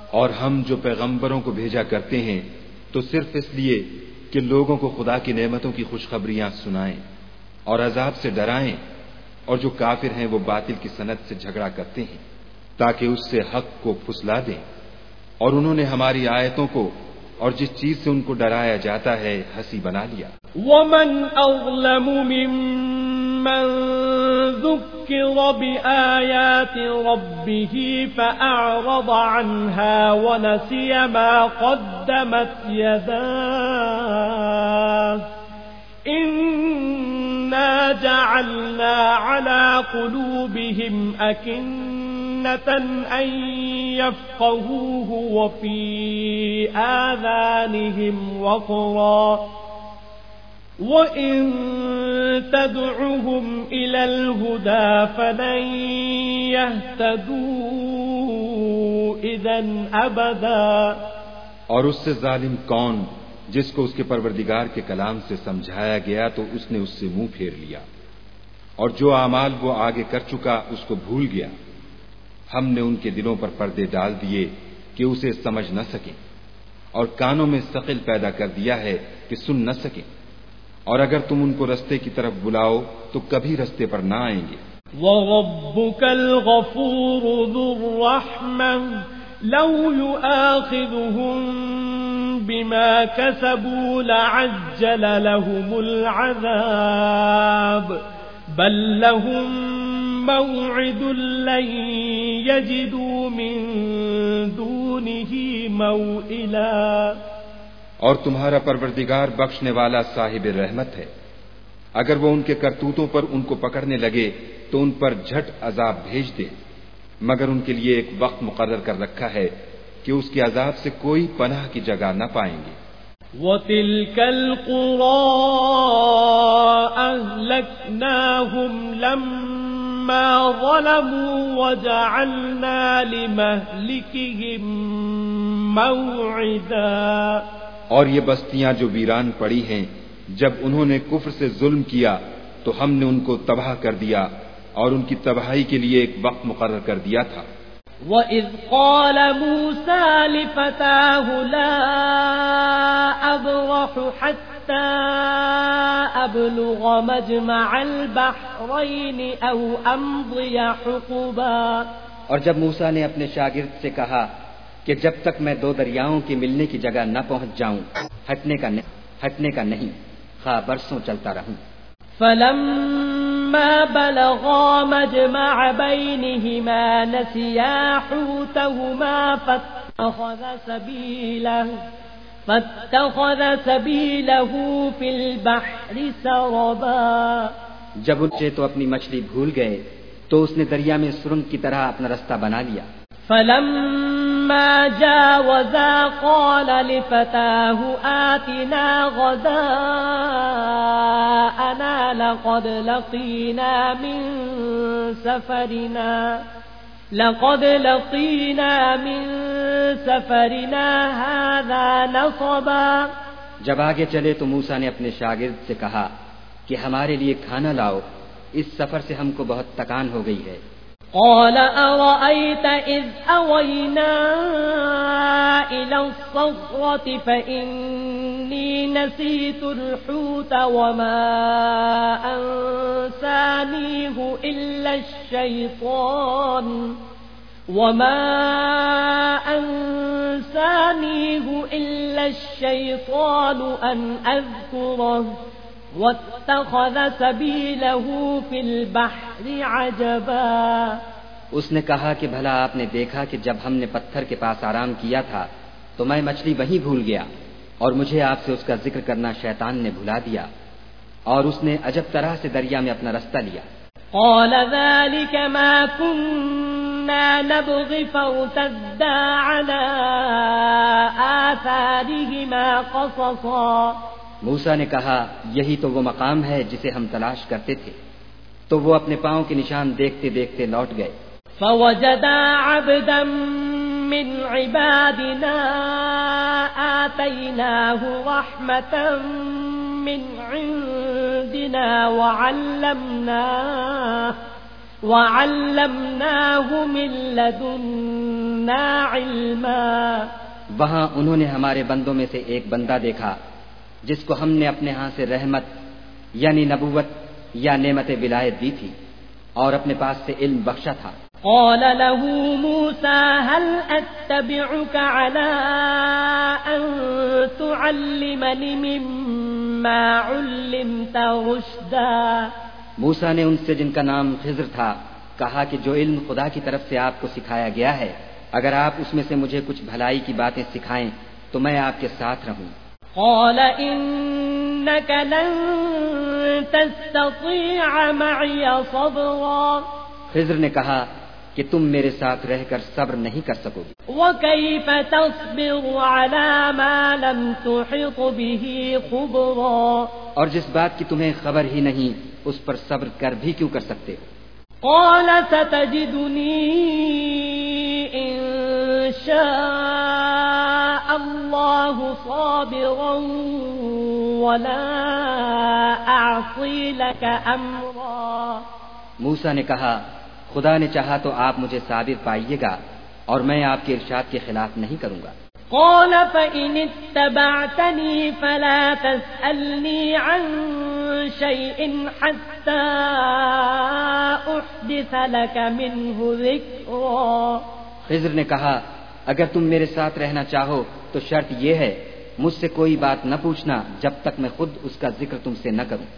اور ہم جو پیغمبروں کو بھیجا کرتے ہیں تو صرف اس لیے کہ لوگوں کو خدا کی نعمتوں کی خوشخبریاں سنائیں اور عذاب سے ڈرائیں، اور جو کافر ہیں وہ باطل کی سند سے جھگڑا کرتے ہیں تاکہ اس سے حق کو پھسلا دیں، اور انہوں نے ہماری آیتوں کو اور جس چیز سے ان کو ڈرایا جاتا ہے ہنسی بنا لیا۔ ومن أظلم ممن ذكر بآيات ربه فأعرض عنها ونسي ما قدمت يداه إنا جعلنا على قلوبهم أكنة أن يفقهوه وفي آذانهم وقرا وإن تدعهم إلى الهدى فلن يهتدوا إذن أبدا۔ اور اس سے ظالم کون جس کو اس کے پروردگار کے کلام سے سمجھایا گیا تو اس نے اس سے منہ پھیر لیا، اور جو اعمال وہ آگے کر چکا اس کو بھول گیا۔ ہم نے ان کے دلوں پر پردے ڈال دیے کہ اسے سمجھ نہ سکیں، اور کانوں میں ثقل پیدا کر دیا ہے کہ سن نہ سکیں، اور اگر تم ان کو رستے کی طرف بلاؤ تو کبھی رستے پر نہ آئیں گے۔ وَرَبُّكَ الْغَفُورُ ذُو الرَّحْمَةِ لَوْ يُؤَاخِذُهُم بِمَا كَسَبُوا لَعَجَّلَ لَهُمُ الْعَذَابَ بَل لَّهُم مَّوْعِدٌ لَّن يَجِدُوا مِن دُونِهِ مَوْئِلًا۔ اور تمہارا پروردگار بخشنے والا صاحب رحمت ہے، اگر وہ ان کے کرتوتوں پر ان کو پکڑنے لگے تو ان پر جھٹ عذاب بھیج دے، مگر ان کے لیے ایک وقت مقرر کر رکھا ہے کہ اس کے عذاب سے کوئی پناہ کی جگہ نہ پائیں گے۔ وَتِلْكَ الْقُرَىٰ أَهْلَكْنَاهُمْ لَمَّا ظَلَمُوا وَجَعَلْنَا لِمَهْلِكِهِم مَّوْعِدًا۔ اور یہ بستیاں جو ویران پڑی ہیں، جب انہوں نے کفر سے ظلم کیا تو ہم نے ان کو تباہ کر دیا اور ان کی تباہی کے لیے ایک وقت مقرر کر دیا تھا۔ وَإِذْ قَالَ مُوسَىٰ لِفَتَاهُ لَا أَبْرَحُ حَتَّىٰ أَبْلُغَ مَجْمَعَ الْبَحْرَيْنِ أَوْ أَمْضِيَ حُقُبًا۔ اور جب موسیٰ نے اپنے شاگرد سے کہا کہ جب تک میں دو دریاؤں کے ملنے کی جگہ نہ پہنچ جاؤں ہٹنے کا نہیں، خواہ برسوں چلتا رہوں۔ فَلَمَّا بَلَغَا مَجْمَعَ بَيْنِهِمَا نَسِيَا حُوتَهُمَا فَاتَّخَذَ سَبِيلَهُ فِي الْبَحْرِ سَرَبًا۔ جب اچھے تو اپنی مچھلی بھول گئے تو اس نے دریا میں سرنگ کی طرح اپنا رستہ بنا لیا۔ فَلَمَّا جَاوَزَا قَالَ لِفَتَاهُ آتِنَا غَدَاءَنَا لَقَدْ لَقِينَا مِن سَفَرِنَا هَذَا نَصَبًا۔ جب آگے چلے تو موسیٰ نے اپنے شاگرد سے کہا کہ ہمارے لیے کھانا لاؤ، اس سفر سے ہم کو بہت تکان ہو گئی ہے۔ قال أرأيت إذ أوينا إلى الصخرة فإني نسيت الحوت وما أنسانيه إلا الشيطان أن أذكره واتخذ سبيله في البحر عجبا۔ اس نے کہا کہ بھلا آپ نے دیکھا کہ جب ہم نے پتھر کے پاس آرام کیا تھا تو میں مچھلی وہیں بھول گیا، اور مجھے آپ سے اس کا ذکر کرنا شیطان نے بھلا دیا، اور اس نے عجب طرح سے دریا میں اپنا رستہ لیا۔ قال ذلك ما كنا نبغي فارتدا على آثارهما قصصا۔ موسیٰ نے کہا یہی تو وہ مقام ہے جسے ہم تلاش کرتے تھے، تو وہ اپنے پاؤں کے نشان دیکھتے دیکھتے لوٹ گئے۔ فوجدا عبدا من عبادنا آتيناه رحمة من عندنا وعلمناه من لدنا لدنا علما. وہاں انہوں نے ہمارے بندوں میں سے ایک بندہ دیکھا جس کو ہم نے اپنے ہاں سے رحمت یعنی نبوت یا نعمت ولایت دی تھی اور اپنے پاس سے علم بخشا تھا. قال له موسى هل أتبعك على أن تعلمني مما علمت رشدا. موسیٰ نے ان سے جن کا نام خضر تھا کہا کہ جو علم خدا کی طرف سے آپ کو سکھایا گیا ہے اگر آپ اس میں سے مجھے کچھ بھلائی کی باتیں سکھائیں تو میں آپ کے ساتھ رہوں. قال إنك لن تستطيع معي صبرا. خضر نے کہا کہ تم میرے ساتھ رہ کر صبر نہیں کر سکو گے. وكيف تصبر على ما لم تحط به خبرا. اور جس بات کی تمہیں خبر ہی نہیں اس پر صبر کر بھی کیوں کر سکتے ہو. قال ستجدني إن شاء الله صابرا ولا أعصي لك أمرا. موسیٰ نے کہا خدا نے چاہا تو آپ مجھے صابر پائیے گا اور میں آپ کے ارشاد کے خلاف نہیں کروں گا. قال فإن اتبعتني فلا تسألني عن شيء حتى أحدث لك منه ذكرا. خضر نے کہا اگر تم میرے ساتھ رہنا چاہو تو شرط یہ ہے مجھ سے کوئی بات نہ پوچھنا جب تک میں خود اس کا ذکر تم سے نہ کروں.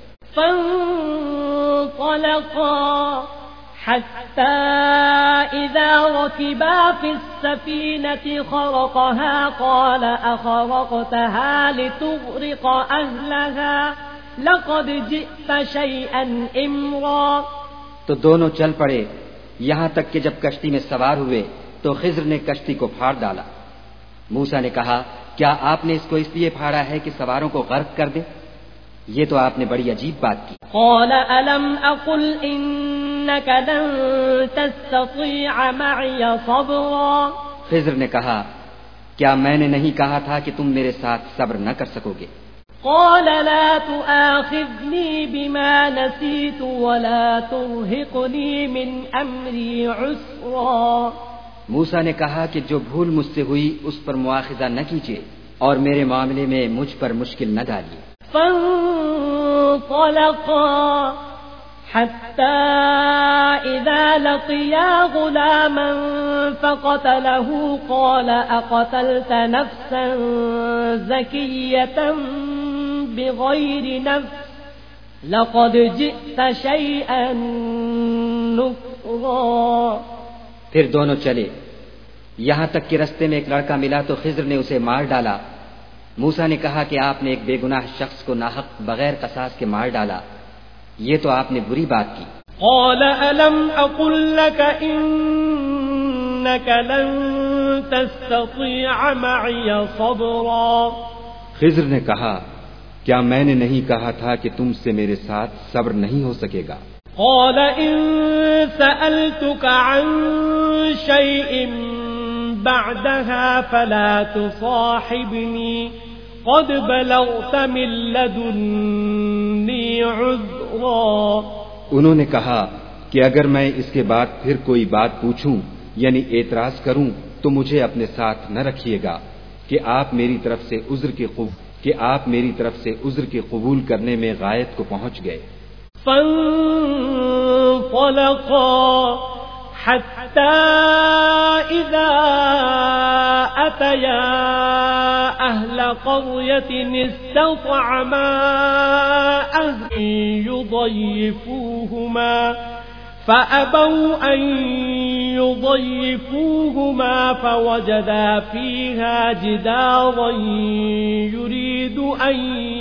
فانطلقا حتى إذا ركبا في السفينة خرقها قال أخرقتها لتغرق أهلها لقد جئت شيئا إمرا. تو دونوں چل پڑے یہاں تک کہ جب کشتی میں سوار ہوئے تو خضر نے کشتی کو پھاڑ ڈالا. موسیٰ نے کہا کیا آپ نے اس کو اس لیے پھاڑا ہے کہ سواروں کو غرق کر دے؟ یہ تو آپ نے بڑی عجیب بات کی. قال ألم أقل إنك لن تستطيع معي صبرا. خضر نے کہا کیا میں نے نہیں کہا تھا کہ تم میرے ساتھ صبر نہ کر سکو گے؟ قال لا تؤاخذني بما نسيت ولا ترهقني من أمري عسرا. موسیٰ نے کہا کہ جو بھول مجھ سے ہوئی اس پر مواخذہ نہ کیجیے اور میرے معاملے میں مجھ پر مشکل نہ ڈالیے. فانطلقا حتى إذا لقيا غلاما فقتله قال أقتلت نفسا زكية بغير نفس لقد جئت شيئا نكرا. پھر دونوں چلے یہاں تک کہ رستے میں ایک لڑکا ملا تو خضر نے اسے مار ڈالا. موسیٰ نے کہا کہ آپ نے ایک بے گناہ شخص کو ناحق بغیر قصاص کے مار ڈالا. یہ تو آپ نے بری بات کی. قال ألم أقل لك إنك لن تستطيع معي صبرا. خضر نے کہا کیا میں نے نہیں کہا تھا کہ تم سے میرے ساتھ صبر نہیں ہو سکے گا. قال إن سألتك عن شيء بعدها فلا تصاحبني قد بلغت من لدني عذرا. انہوں نے کہا کہ اگر میں اس کے بعد پھر کوئی بات پوچھوں یعنی اعتراض کروں تو مجھے اپنے ساتھ نہ رکھیے گا کہ آپ میری طرف سے عذر کے قبول کرنے میں غایت کو پہنچ گئے. فانطلقا حتى إذا أتيا أهل قرية استطعما أهلا يضيفوهما فأبوا أن يضيفوهما فوجدا فيها جدارا يريد أن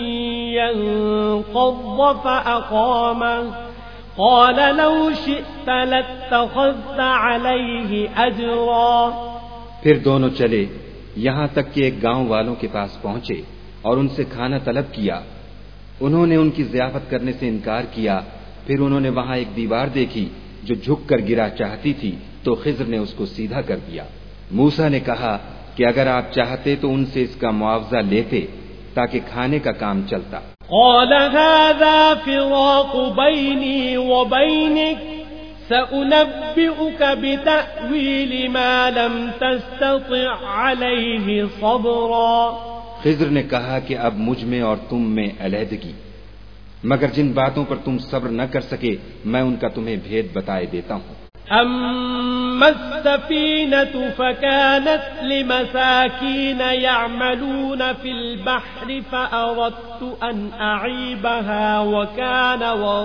ينقض فأقامه قال لو شئت لاتخذت عليه أجرا. پھر دونوں چلے یہاں تک کہ ایک گاؤں والوں کے پاس پہنچے اور ان سے کھانا طلب کیا. انہوں نے ان کی ضیافت کرنے سے انکار کیا. پھر انہوں نے وہاں ایک دیوار دیکھی جو جھک کر گرا چاہتی تھی تو خضر نے اس کو سیدھا کر دیا. موسیٰ نے کہا کہ اگر آپ چاہتے تو ان سے اس کا معاوضہ لیتے تاکہ کھانے کا کام چلتا. قال هذا فراق بيني وبينك سأنبئك بتأويل ما لم تستطع عليه صبرا۔ خضر نے کہا کہ اب مجھ میں اور تم میں علیحدگی، مگر جن باتوں پر تم صبر نہ کر سکے میں ان کا تمہیں بھید بتائے دیتا ہوں۔ أما السفينة فكانت لمساكين يعملون في البحر فأردت أن أعيبها وكان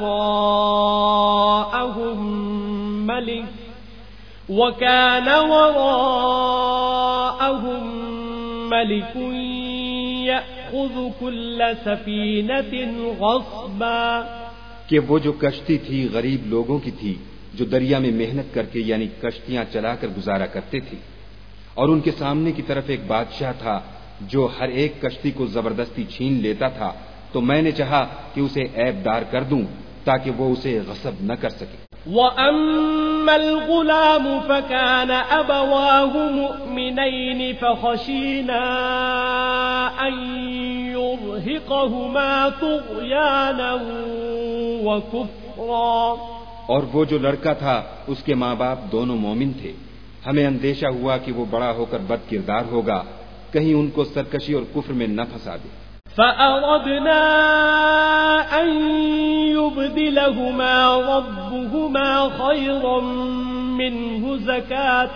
وراءهم ملك يأخذ كل سفينة غصبا، کہ وہ جو کشتی تھی غریب لوگوں کی تھی جو دریا میں محنت کر کے یعنی کشتیاں چلا کر گزارا کرتے تھے، اور ان کے سامنے کی طرف ایک بادشاہ تھا جو ہر ایک کشتی کو زبردستی چھین لیتا تھا، تو میں نے چاہا کہ اسے عیب دار کر دوں تاکہ وہ اسے غصب نہ کر سکے۔ وَأَمَّا الْغُلَامُ فَكَانَ أَبَوَاهُ مُؤْمِنَيْنِ فَخَشِينَا أَن يُرْهِقَهُمَا طُغْيَانًا وَكُفْرًا، اور وہ جو لڑکا تھا اس کے ماں باپ دونوں مومن تھے، ہمیں اندیشہ ہوا کہ وہ بڑا ہو کر بد کردار ہوگا، کہیں ان کو سرکشی اور کفر میں نہ پھنسا دے۔ فَأَرَدْنَا أَن يُبْدِلَهُمَا رَبُّهُمَا خَيْرًا مِّنْهُ زَكَاةً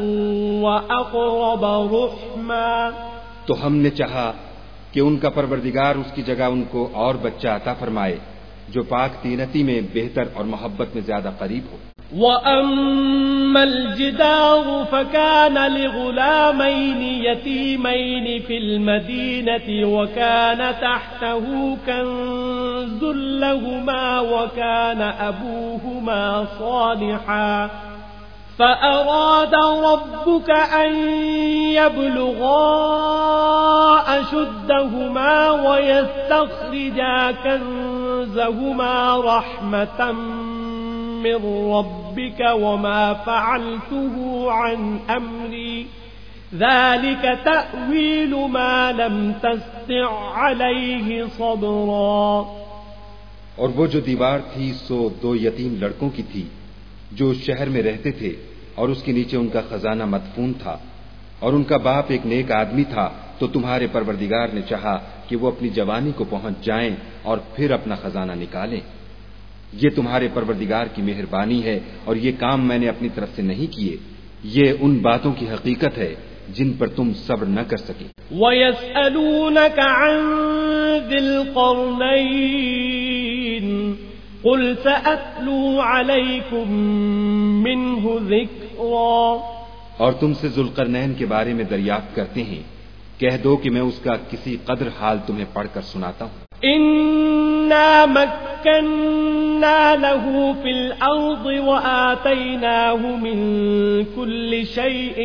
وَأَقْرَبَ رُحْمًا، تو ہم نے چاہا کہ ان کا پروردگار اس کی جگہ ان کو اور بچہ عطا فرمائے جو پاک تینتی میں بہتر اور محبت میں زیادہ قریب ہو۔ وَأَمَّا الْجِدَارُ فَكَانَ لِغُلَامَيْنِ يَتِيمَيْنِ فِي الْمَدِينَةِ وَكَانَ تَحْتَهُ كَنزٌ لَّهُمَا وَكَانَ أَبُوهُمَا صَالِحًا فَأَرَادَ رَبُّكَ أَن يَبْلُغَا أَشُدَّهُمَا وَيَسْتَخْرِجَا كَنزَهُمَا رَحْمَةً من ربك وما فعلته عن أمري ذلك تأويل ما لم تستطع عليه صبرا۔ اور وہ جو دیوار تھی سو دو یتیم لڑکوں کی تھی جو اس شہر میں رہتے تھے، اور اس کے نیچے ان کا خزانہ مدفون تھا، اور ان کا باپ ایک نیک آدمی تھا، تو تمہارے پروردگار نے چاہا کہ وہ اپنی جوانی کو پہنچ جائیں اور پھر اپنا خزانہ نکالیں۔ یہ تمہارے پروردگار کی مہربانی ہے، اور یہ کام میں نے اپنی طرف سے نہیں کیے، یہ ان باتوں کی حقیقت ہے جن پر تم صبر نہ کر سکے۔ وَيَسْأَلُونَكَ عَن ذِي الْقَرْنَيْنِ قُلْ سَأَتْلُو عَلَيْكُمْ مِنْهُ ذِكْرًا، اور تم سے ذوالقرنین کے بارے میں دریافت کرتے ہیں، کہہ دو کہ میں اس کا کسی قدر حال تمہیں پڑھ کر سناتا ہوں۔ إِنَّا مَكَّنَّا لَهُ فِي الْأَرْضِ وَآتَيْنَاهُ مِنْ كُلِّ شَيْءٍ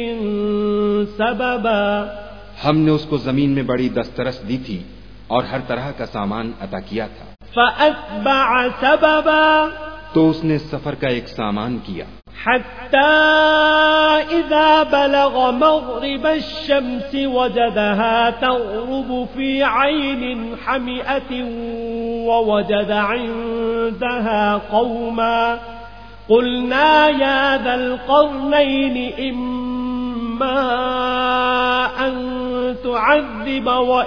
سَبَبًا، ہم نے اس کو زمین میں بڑی دسترس دی تھی اور ہر طرح کا سامان عطا کیا تھا۔ فَأَتْبَعَ سَبَبًا، تو اس نے سفر کا ایک سامان کیا، حتى إذا بلغ مغرب الشمس وجدها تغرب في عين حمئة ووجد عندها قوما قلنا يا ذا القرنين إما أن تعذب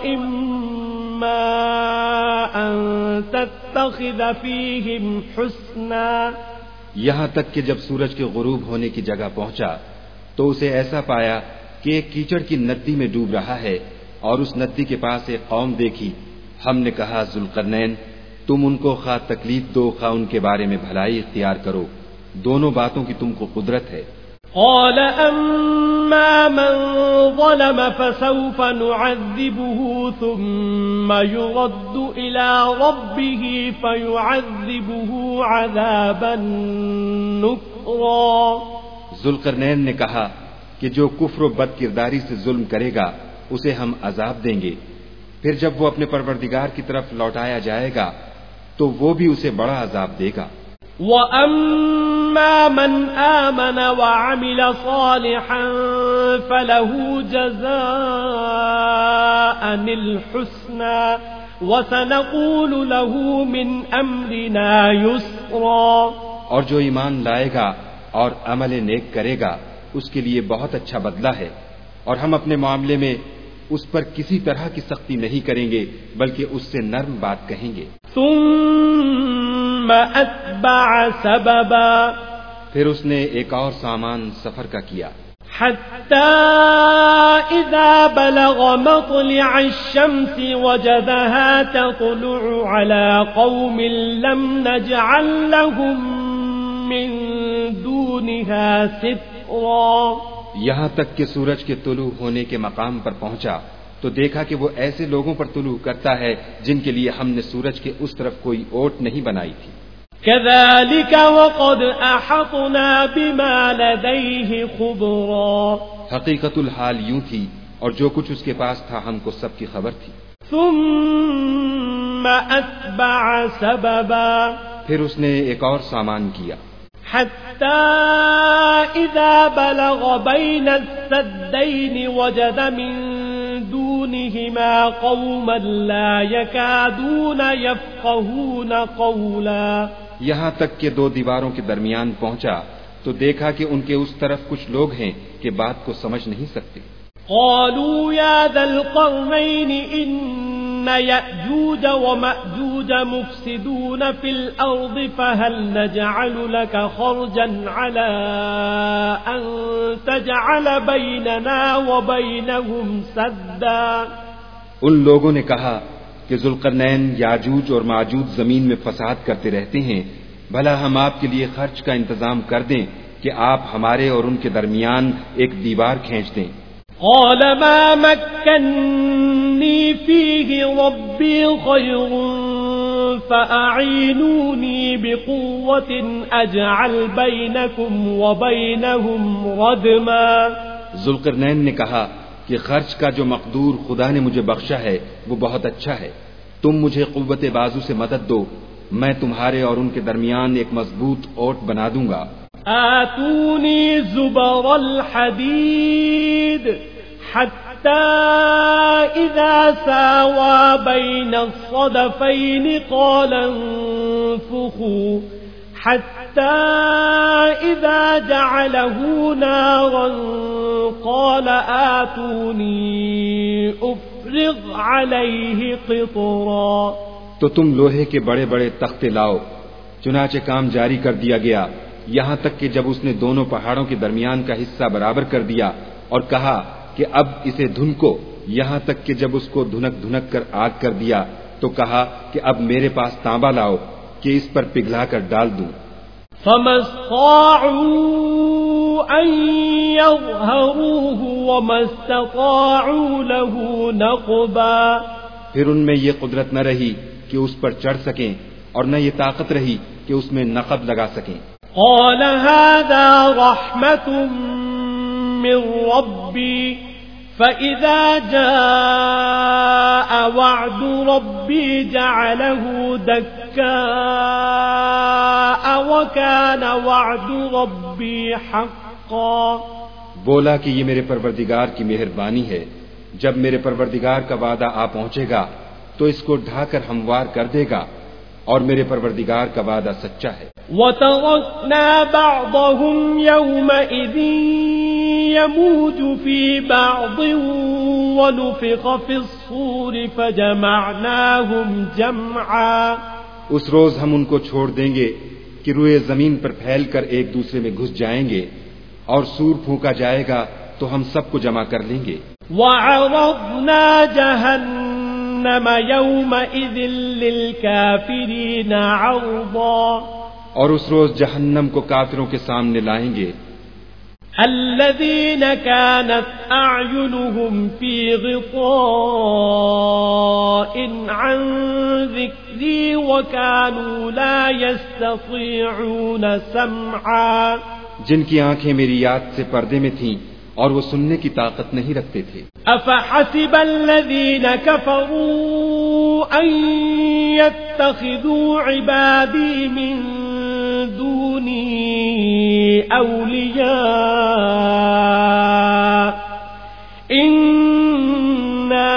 وإما أن تتخذ فيهم حسنا، یہاں تک کہ جب سورج کے غروب ہونے کی جگہ پہنچا تو اسے ایسا پایا کہ ایک کیچڑ کی ندی میں ڈوب رہا ہے، اور اس ندی کے پاس ایک قوم دیکھی۔ ہم نے کہا ذوالقرنین، تم ان کو خواہ تکلیف دو خواہ ان کے بارے میں بھلائی اختیار کرو، دونوں باتوں کی تم کو قدرت ہے۔ قال أما من ظلم فسوف نعذبه ثم يرد إلى ربه فيعذبه عذابا نكرا۔ ذوالقرنین نے کہا کہ جو کفر و بد کرداری سے ظلم کرے گا اسے ہم عذاب دیں گے، پھر جب وہ اپنے پروردگار کی طرف لوٹایا جائے گا تو وہ بھی اسے بڑا عذاب دے گا۔ وَأَمَّا مَنْ آمَنَ وَعَمِلَ صَالِحًا فَلَهُ جَزَاءً الْحُسْنَى وَسَنَقُولُ لَهُ مِنْ أَمْرِنَا يُسْرًا۔ اور جو ایمان لائے گا اور عمل نیک کرے گا اس کے لیے بہت اچھا بدلہ ہے، اور ہم اپنے معاملے میں اس پر کسی طرح کی سختی نہیں کریں گے بلکہ اس سے نرم بات کہیں گے۔ ثم أتبع سببا، پھر اس نے ایک اور سامان سفر کا کیا، حتى إذا بلغ مطلع الشمس وجدها تطلع على قوم لم نجعل لهم من دونها سترا، یہاں تک کہ سورج کے طلوع ہونے کے مقام پر پہنچا تو دیکھا کہ وہ ایسے لوگوں پر طلوع کرتا ہے جن کے لیے ہم نے سورج کے اس طرف کوئی اوٹ نہیں بنائی تھی۔ كذلك وقد أحطنا بما لديه خبرا، حقیقت الحال یوں تھی اور جو کچھ اس کے پاس تھا ہم کو سب کی خبر تھی۔ ثم أتبع سببا، پھر اس نے ایک اور سامان کیا، حتى إذا بلغ بين السدين وجد من دونهما قوما لا يكادون يفقهون قولا، یہاں تک کہ دو دیواروں کے درمیان پہنچا تو دیکھا کہ ان کے اس طرف کچھ لوگ ہیں کہ بات کو سمجھ نہیں سکتے۔ قالوا يا ذا القرنين إن يأجوج ومأجوج مفسدون في الأرض فهل نجعل لك خرجا على أن تجعل بيننا وبينهم سدا، ان لوگوں نے کہا کہ ذوالقرنین یاجوج اور ماجوج زمین میں فساد کرتے رہتے ہیں، بھلا ہم آپ کے لیے خرچ کا انتظام کر دیں کہ آپ ہمارے اور ان کے درمیان ایک دیوار کھینچ دیں۔ قال ما مكنني فيه ربي خير فأعينوني بقوة أجعل بينكم وبينهم ردما، ذوالقرنین نے کہا کہ خرچ کا جو مقدور خدا نے مجھے بخشا ہے وہ بہت اچھا ہے، تم مجھے قوت بازو سے مدد دو، میں تمہارے اور ان کے درمیان ایک مضبوط اوٹ بنا دوں گا۔ آتوني زبر الحديد حتى إذا ساوى بين الصدفين قال انفخوا حتى إذا جعله نارا قال آتوني أفرغ عليه قطرا، تو تم لوہے کے بڑے بڑے تختے لاؤ۔ چنانچہ کام جاری کر دیا گیا یہاں تک کہ جب اس نے دونوں پہاڑوں کے درمیان کا حصہ برابر کر دیا اور کہا کہ اب اسے دھنکو، یہاں تک کہ جب اس کو دھنک دھنک کر آگ کر دیا تو کہا کہ اب میرے پاس تانبا لاؤ کہ اس پر پگھلا کر ڈال دوں۔ فما استطاعوا أن يظهروه وما استطاعوا له نقبا، پھر ان میں یہ قدرت نہ رہی کہ اس پر چڑھ سکیں اور نہ یہ طاقت رہی کہ اس میں نقب لگا سکیں۔ قال هذا رحمة من ربي فإذا جاء وعد ربي جعله دكاء وكان وعد ربي حقا، بولا کہ یہ میرے پروردگار کی مہربانی ہے، جب میرے پروردگار کا وعدہ آ پہنچے گا تو اس کو ڈھا کر ہموار کر دے گا، اور میرے پروردگار کا وعدہ سچا ہے۔ وَتَرَكْنَا بَعْضَهُمْ يَوْمَئِذٍ يَمُوجُ فِي بَعْضٍ وَنُفِخَ فِي الصُّورِ فَجَمَعْنَاهُمْ جَمْعًا، اس روز ہم ان کو چھوڑ دیں گے کہ روئے زمین پر پھیل کر ایک دوسرے میں گھس جائیں گے، اور سور پھونکا جائے گا تو ہم سب کو جمع کر لیں گے۔ وَعَرَضْنَا جَهَنَّمَ يَوْمَئِذٍ لِلْكَافِرِينَ عَرْضًا، اور اس روز جہنم کو کافروں کے سامنے لائیں گے۔ الذين كانت أعينهم في غطاء عن ذكري وكانوا لا يستطيعون سمعا، جن کی آنکھیں میری یاد سے پردے میں تھیں اور وہ سننے کی طاقت نہیں رکھتے تھے۔ أفحسب الذين كفروا أن يتخذوا عبادي من دوني أولياء إنا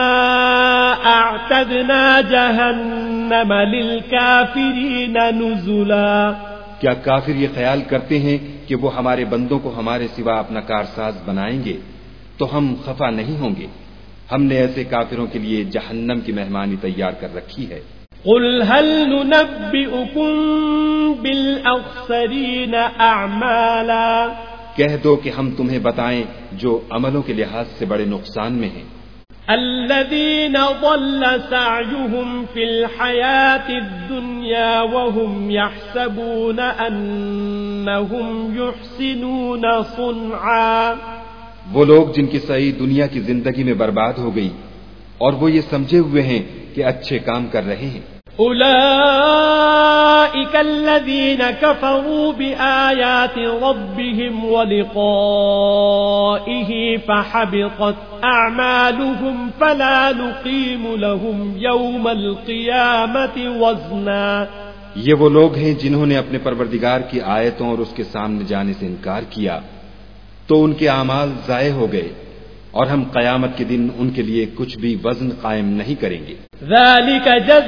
أعتدنا جهنم للكافرين نزلا، کیا کافر یہ خیال کرتے ہیں کہ وہ ہمارے بندوں کو ہمارے سوا اپنا کارساز بنائیں گے تو ہم خفا نہیں ہوں گے؟ ہم نے ایسے کافروں کے لیے جہنم کی مہمانی تیار کر رکھی ہے۔ قل هل ننبئكم بالأخسرين أعمالا، کہہ دو کہ ہم تمہیں بتائیں جو عملوں کے لحاظ سے بڑے نقصان میں ہیں۔ الذين ضل سعيهم في الحياة الدنيا وهم يحسبون أنهم يحسنون صنعا، وہ لوگ جن کی سعی دنیا کی زندگی میں برباد ہو گئی اور وہ یہ سمجھے ہوئے ہیں کہ اچھے کام کر رہے ہیں۔ أولئك الذين كفروا بآيات ربهم ولقائه فحبطت أعمالهم فلا نقيم لهم يوم القيامة وزنا۔ یہ وہ لوگ ہیں جنہوں نے اپنے پروردگار کی آیتوں اور اس کے سامنے جانے سے انکار کیا تو ان کے اعمال ضائع ہو گئے اور ہم قیامت کے دن ان کے لیے کچھ بھی وزن قائم نہیں کریں گے۔ ذلك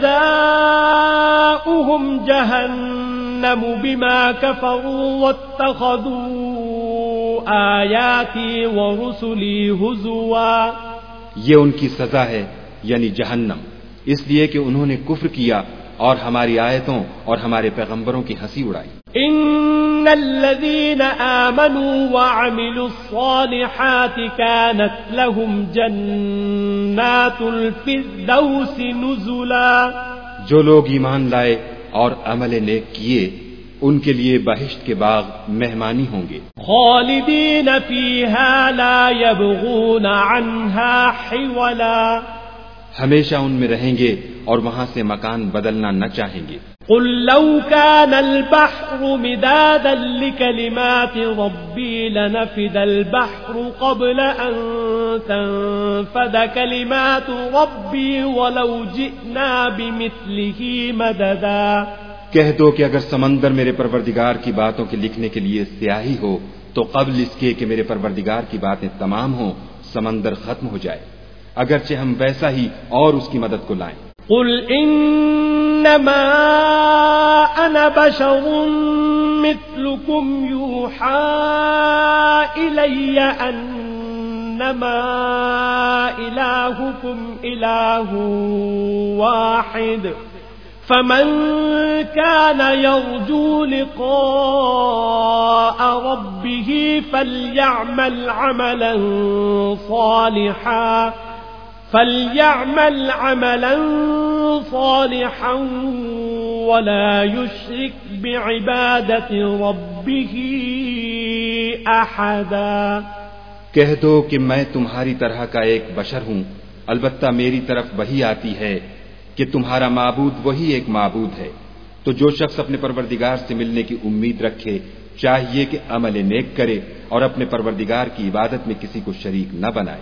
جزاؤهم جهنم بما كفروا واتخذوا آياتي ورسلي هزوا، یہ ان کی سزا ہے یعنی جہنم، اس لیے کہ انہوں نے کفر کیا اور ہماری آیتوں اور ہمارے پیغمبروں کی ہنسی اڑائی۔ ان الذين آمنوا وعملوا الصالحات كانت لهم جنات الفردوس نزلا، جو لوگ ایمان لائے اور عمل نیک کیے ان کے لیے بہشت کے باغ مہمانی ہوں گے۔ خالدین فیہا لا یبغون عنہا حولا، ہمیشہ ان میں رہیں گے اور وہاں سے مکان بدلنا نہ چاہیں گے۔ قل لو كان البحر مدادا لكلمات ربي لنفد البحر قبل أن تنفد كلمات ربي ولو جئنا بمثله مددا، کہہ دو کہ اگر سمندر میرے پروردگار کی باتوں کے لکھنے کے لیے سیاہی ہو تو قبل اس کے کہ میرے پروردگار کی باتیں تمام ہوں سمندر ختم ہو جائے، اگرچہ ہم ویسا ہی اور اس کی مدد کو لائیں۔ قل انما انا بشر مثلكم يوحى الي انما الهكم اله واحد فمن كان يرجو لقاء ربه فليعمل عملا صالحا ولا يشرك بعبادة ربه أحدا۔ کہہ دو کہ میں تمہاری طرح کا ایک بشر ہوں، البتہ میری طرف وہی آتی ہے کہ تمہارا معبود وہی ایک معبود ہے، تو جو شخص اپنے پروردگار سے ملنے کی امید رکھے چاہیے کہ عمل نیک کرے اور اپنے پروردگار کی عبادت میں کسی کو شریک نہ بنائے۔